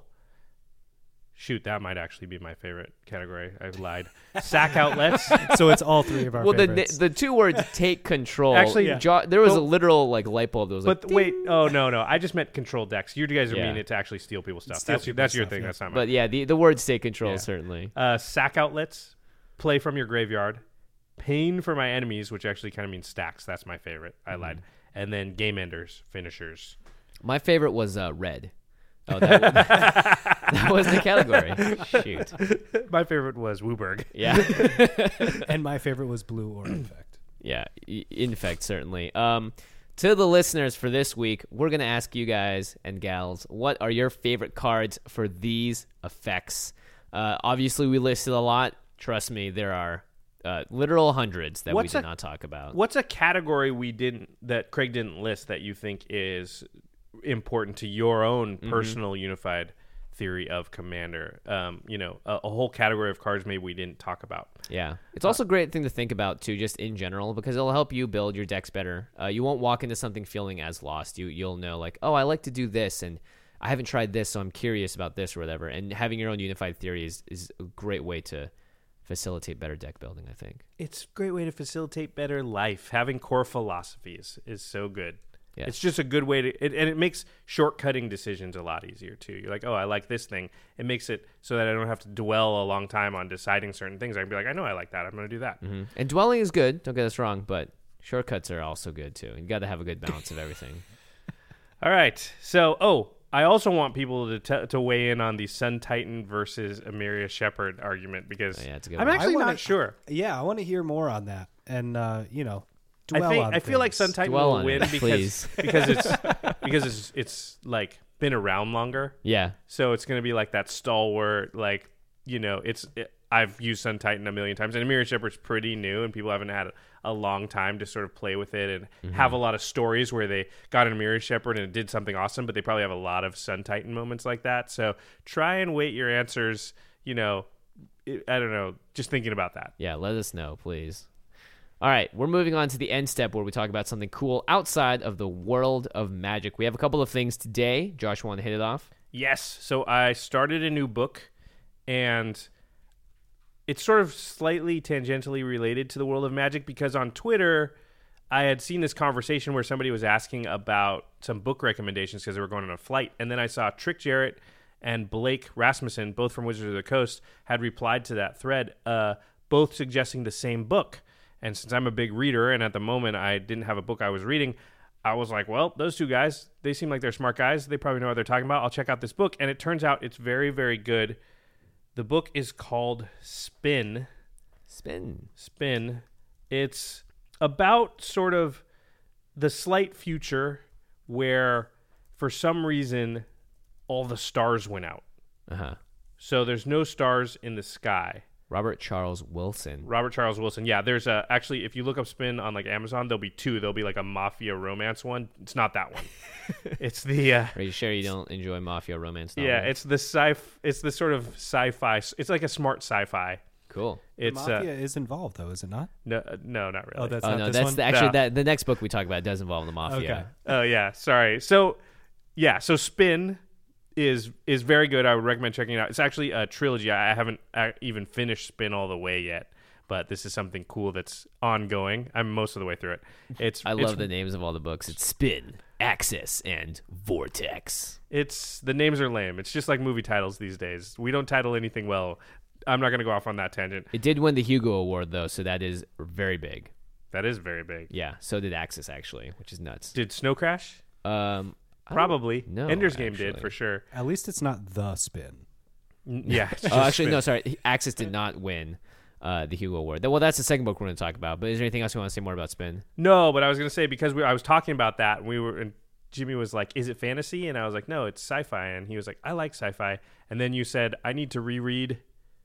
Shoot, that might actually be my favorite category. I lied. Sack outlets. So it's all 3 of our Well, favorites. the 2 words "take control." Actually, yeah. there was a Well- literal light bulb that was But like. wait, oh no, I just meant control decks. You guys are Yeah. meaning it to actually steal people's stuff. Steal That's people's your stuff, thing. yeah. That's not mine. But yeah, the words "take control" Yeah. certainly. Sack outlets, play from your graveyard, pain for my enemies, which actually kind of means stacks. That's my favorite. I lied. And then game enders, finishers. My favorite was red. Oh, that was the category. Shoot. My favorite was Wooburg. Yeah. And my favorite was Blue or Infect. Yeah, Infect, certainly. To the listeners for this week, we're going to ask you guys and gals, what are your favorite cards for these effects? Obviously, we listed a lot. Trust me, there are literal hundreds that we did not talk about. What's a category that Craig didn't list that you think is important to your own personal unified theory of Commander? A whole category of cards maybe we didn't talk about. Yeah. It's also a great thing to think about, too, just in general, because it'll help you build your decks better. You won't walk into something feeling as lost. You'll know, like, oh, I like to do this, and I haven't tried this, so I'm curious about this or whatever. And having your own unified theory is a great way to facilitate better deck building, I think. It's a great way to facilitate better life. Having core philosophies is so good. Yes. It's just a good way to, and it makes shortcutting decisions a lot easier too. You're like, oh, I like this thing. It makes it so that I don't have to dwell a long time on deciding certain things. I can be like, I know I like that. I'm going to do that. Mm-hmm. And dwelling is good. Don't get us wrong, but shortcuts are also good too. You got to have a good balance of everything. All right. So, I also want people to weigh in on the Sun Titan versus Emiria Shepherd argument because it's a good I'm one. actually not sure. Yeah, I want to hear more on that, and I feel like Sun Titan will win because it's like been around longer. Yeah. So it's going to be like that stalwart, like, I've used Sun Titan a million times, and Emiria Shepherd's pretty new, and people haven't had a long time to sort of play with it and have a lot of stories where they got an Emiria Shepherd and it did something awesome, but they probably have a lot of Sun Titan moments like that. So try and weight your answers, I don't know, just thinking about that. Yeah, let us know, please. All right, we're moving on to the end step where we talk about something cool outside of the world of Magic. We have a couple of things today. Josh, want to hit it off? Yes. So I started a new book, and it's sort of slightly tangentially related to the world of Magic because on Twitter, I had seen this conversation where somebody was asking about some book recommendations because they were going on a flight. And then I saw Trick Jarrett and Blake Rasmussen, both from Wizards of the Coast, had replied to that thread, both suggesting the same book. And since I'm a big reader, and at the moment I didn't have a book I was reading, I was like, well, those two guys, they seem like they're smart guys. They probably know what they're talking about. I'll check out this book. And it turns out it's very, very good. The book is called Spin. Spin. It's about sort of the slight future where, for some reason, all the stars went out. Uh-huh. So there's no stars in the sky. Robert Charles Wilson. Yeah, there's actually, if you look up Spin on like Amazon, there'll be two. There'll be like a mafia romance one. It's not that one. It's the. Are you sure you don't enjoy mafia romance novels? Yeah, it's the sort of sci-fi. It's like a smart sci-fi. Cool. It's mafia is involved though, is it not? No, not really. Oh, that's not this one? Actually the next book we talk about does involve the mafia. Okay. Oh yeah, sorry. So Spin is very good. I would recommend checking it out. It's actually a trilogy. I haven't even finished Spin all the way yet, but this is something cool that's ongoing. I'm most of the way through it. I love the names of all the books. It's Spin, Axis, and Vortex. The names are lame. It's just like movie titles these days. We don't title anything well. I'm not going to go off on that tangent. It did win the Hugo Award though, so that is very big. That is very big. Yeah, so did Axis actually, which is nuts. Did Snow Crash? Probably. No, Ender's Game did for sure. At least it's not the Spin. Yeah. Actually, no, sorry. Axis did not win the Hugo Award. Well, that's the second book we're going to talk about. But is there anything else you want to say more about Spin? No, but I was going to say because I was talking about that, and Jimmy was like, "Is it fantasy?" And I was like, "No, it's sci-fi." And he was like, "I like sci-fi." And then you said, "I need to reread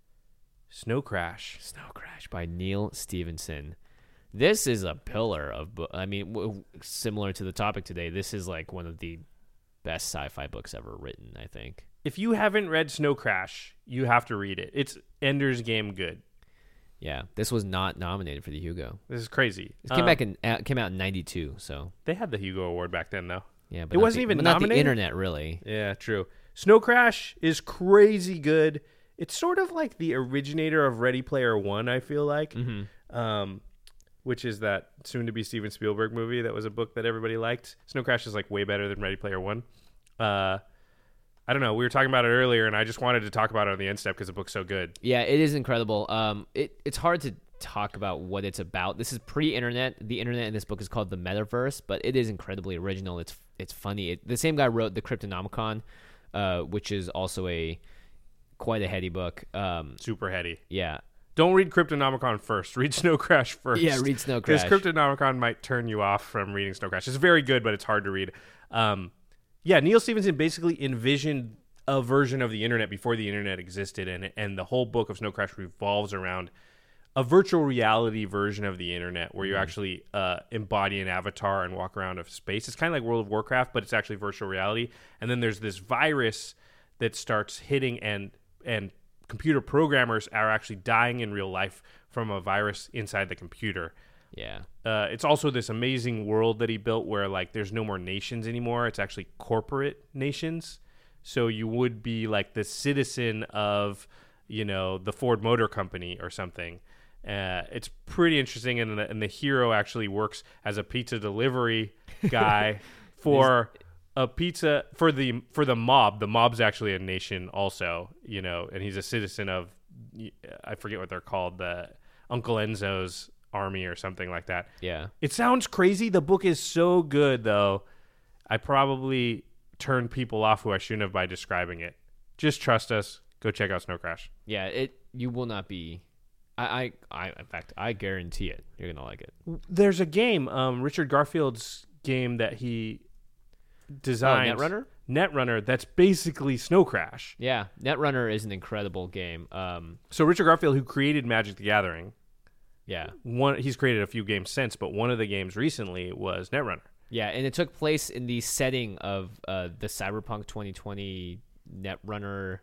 Snow Crash." Snow Crash by Neil Stevenson. This is a pillar of book. I mean, similar to the topic today, this is like one of the best sci-fi books ever written, I think. If you haven't read Snow Crash, you have to read it. It's Ender's Game good. Yeah, this was not nominated for the Hugo. This is crazy. It came out in 92, so they had the Hugo Award back then, though. Yeah, but it wasn't even nominated. Not the internet, really. Yeah, true. Snow Crash is crazy good. It's sort of like the originator of Ready Player One, I feel like. Mm-hmm. Which is that soon-to-be Steven Spielberg movie that was a book that everybody liked. Snow Crash is like way better than Ready Player One. I don't know. We were talking about it earlier, and I just wanted to talk about it on the end step because the book's so good. Yeah, it is incredible. It's hard to talk about what it's about. This is pre-internet. The internet in this book is called the Metaverse, but it is incredibly original. It's funny. The same guy wrote the Cryptonomicon, which is also quite a heady book. Super heady. Yeah. Don't read Cryptonomicon first. Read Snow Crash first. Yeah, read Snow Crash. Because Cryptonomicon might turn you off from reading Snow Crash. It's very good, but it's hard to read. Neil Stevenson basically envisioned a version of the internet before the internet existed, and the whole book of Snow Crash revolves around a virtual reality version of the internet where you actually embody an avatar and walk around of space. It's kind of like World of Warcraft, but it's actually virtual reality. And then there's this virus that starts hitting, and computer programmers are actually dying in real life from a virus inside the computer. Yeah. It's also this amazing world that he built where like there's no more nations anymore. It's actually corporate nations. So you would be like the citizen of, the Ford Motor Company or something. It's pretty interesting, and the hero actually works as a pizza delivery guy for a pizza for the mob. The mob's actually a nation also, and he's a citizen of, I forget what they're called, the Uncle Enzo's army or something like that. Yeah. It sounds crazy. The book is so good, though. I probably turned people off who I shouldn't have by describing it. Just trust us. Go check out Snow Crash. Yeah, you will not be. In fact, I guarantee it. You're gonna like it. There's a game, Richard Garfield's game that he designed. Netrunner? Netrunner. That's basically Snow Crash. Yeah, Netrunner is an incredible game. So Richard Garfield, who created Magic the Gathering, yeah, he's created a few games since, but one of the games recently was Netrunner. Yeah, and it took place in the setting of the Cyberpunk 2020 Netrunner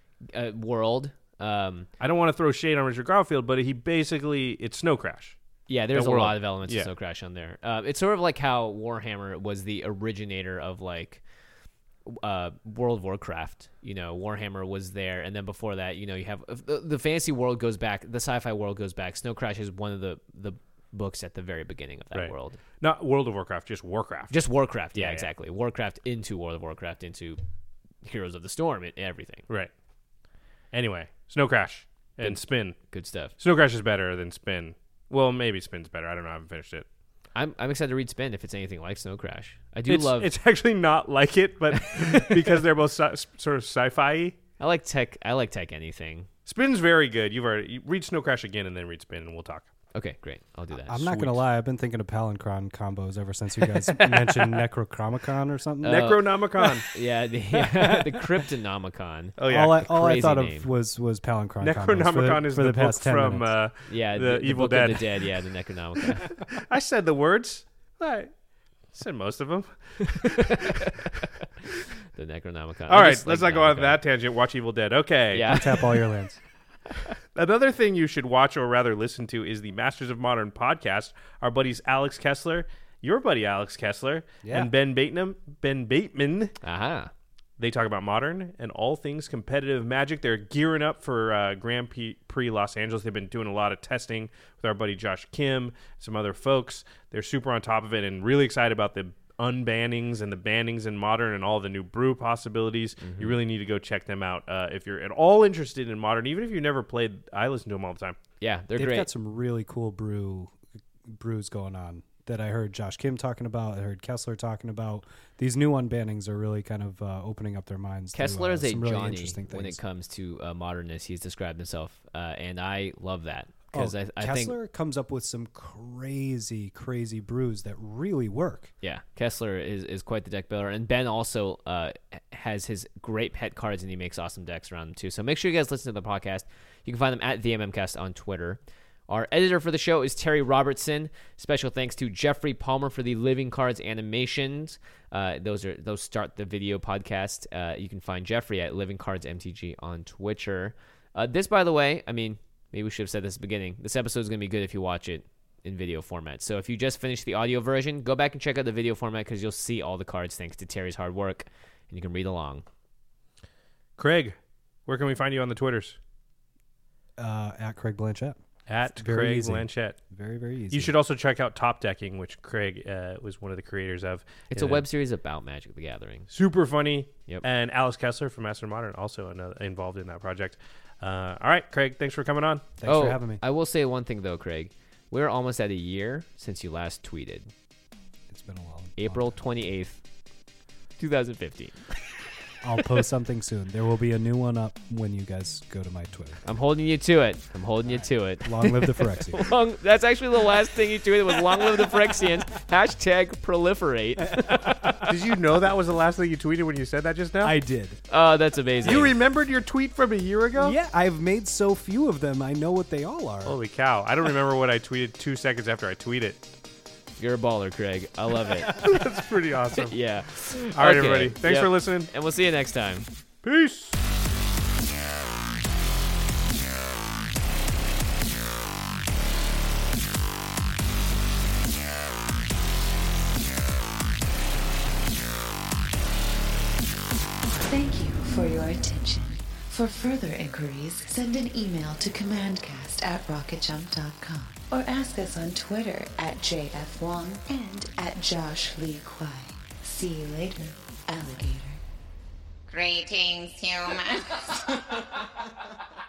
world. I don't want to throw shade on Richard Garfield, but it's Snow Crash. Yeah, there's a world. lot of elements of Snow Crash on there. It's sort of like how Warhammer was the originator of like World of Warcraft. Warhammer was there, and then before that, you have the fantasy world goes back, the sci-fi world goes back. Snow Crash is one of the books at the very beginning of that world. Not World of Warcraft, just Warcraft. Just Warcraft, yeah, exactly. Warcraft into World of Warcraft into Heroes of the Storm and everything. Right. Anyway, Snow Crash and Spin. Good stuff. Snow Crash is better than Spin. Well, maybe Spin's better. I don't know. I haven't finished it. I'm excited to read Spin if it's anything like Snow Crash. It's actually not like it, but because they're both sort of sci-fi. I like tech anything. Spin's very good. You read Snow Crash again and then read Spin, and we'll talk. Okay, great. I'll do that. I'm not going to lie. I've been thinking of Palinchron combos ever since you guys mentioned Necrochromicon or something. Necronomicon. Yeah, the Cryptonomicon. Oh, yeah. All I thought of was Palinchron Necronomicon is for the past book 10 from minutes. the Evil Book of Dead. the Dead, yeah, the Necronomicon. I said the words. I said most of them. The Necronomicon. All right, let's not go on that tangent. Watch Evil Dead. Okay. Yeah. Tap all your lands. Another thing you should watch, or rather listen to, is the Masters of Modern podcast. Our buddies Alex Kessler, your buddy Alex Kessler, and Ben Bateman. Aha. They talk about modern and all things competitive Magic. They're gearing up for Grand Prix Los Angeles. They've been doing a lot of testing with our buddy Josh Kim, some other folks. They're super on top of it and really excited about the unbannings and the bannings in modern and all the new brew possibilities. You really need to go check them out if you're at all interested in modern. Even if you've never played, I listen to them all the time. Yeah, they've They've great. got some really cool brews going on that I heard Josh Kim talking about. I heard Kessler talking about. These new unbannings are really kind of opening up their minds. Kessler is a some really Johnny interesting things. when it comes to modernness. He's described himself, and I love that. Because I Kessler think comes up with some crazy brews that really work. Yeah, Kessler is quite the deck builder, and Ben also has his great pet cards, and he makes awesome decks around them too. So make sure you guys listen to the podcast. You can find them at the MMCast on Twitter. Our editor for the show is Terry Robertson. Special thanks to Jeffrey Palmer for the Living Cards animations. Those start the video podcast. You can find Jeffrey at Living Cards MTG on Twitter. This, by the way, maybe we should have said this at the beginning. This episode is going to be good if you watch it in video format. So if you just finished the audio version, go back and check out the video format because you'll see all the cards thanks to Terry's hard work, and you can read along. Craig, where can we find you on the Twitters? At Craig Blanchett. At Craig Blanchett. Very, very easy. You should also check out Top Decking, which Craig was one of the creators of. It's a web series about Magic the Gathering. Super funny. Yep. And Alex Kessler from Master Modern also involved in that project. All right, Craig, thanks for coming on. Thanks for having me. I will say one thing, though, Craig. We're almost at a year since you last tweeted. It's been a while. April 28th, 2015. I'll post something soon. There will be a new one up when you guys go to my Twitter. I'm holding you to it. Long live the Phyrexians. That's actually the last thing you tweeted was long live the Phyrexians. #proliferate. Did you know that was the last thing you tweeted when you said that just now? I did. Oh, that's amazing. You remembered your tweet from a year ago? Yeah, I've made so few of them. I know what they all are. Holy cow. I don't remember what I tweeted 2 seconds after I tweeted. You're a baller, Craig. I love it. That's pretty awesome. Yeah. All right, everybody. Thanks for listening. And we'll see you next time. Peace. Thank you for your attention. For further inquiries, send an email to commandcast@rocketjump.com or ask us on Twitter @JFWong and @JoshLeeQuai. See you later, alligator. Greetings, humans.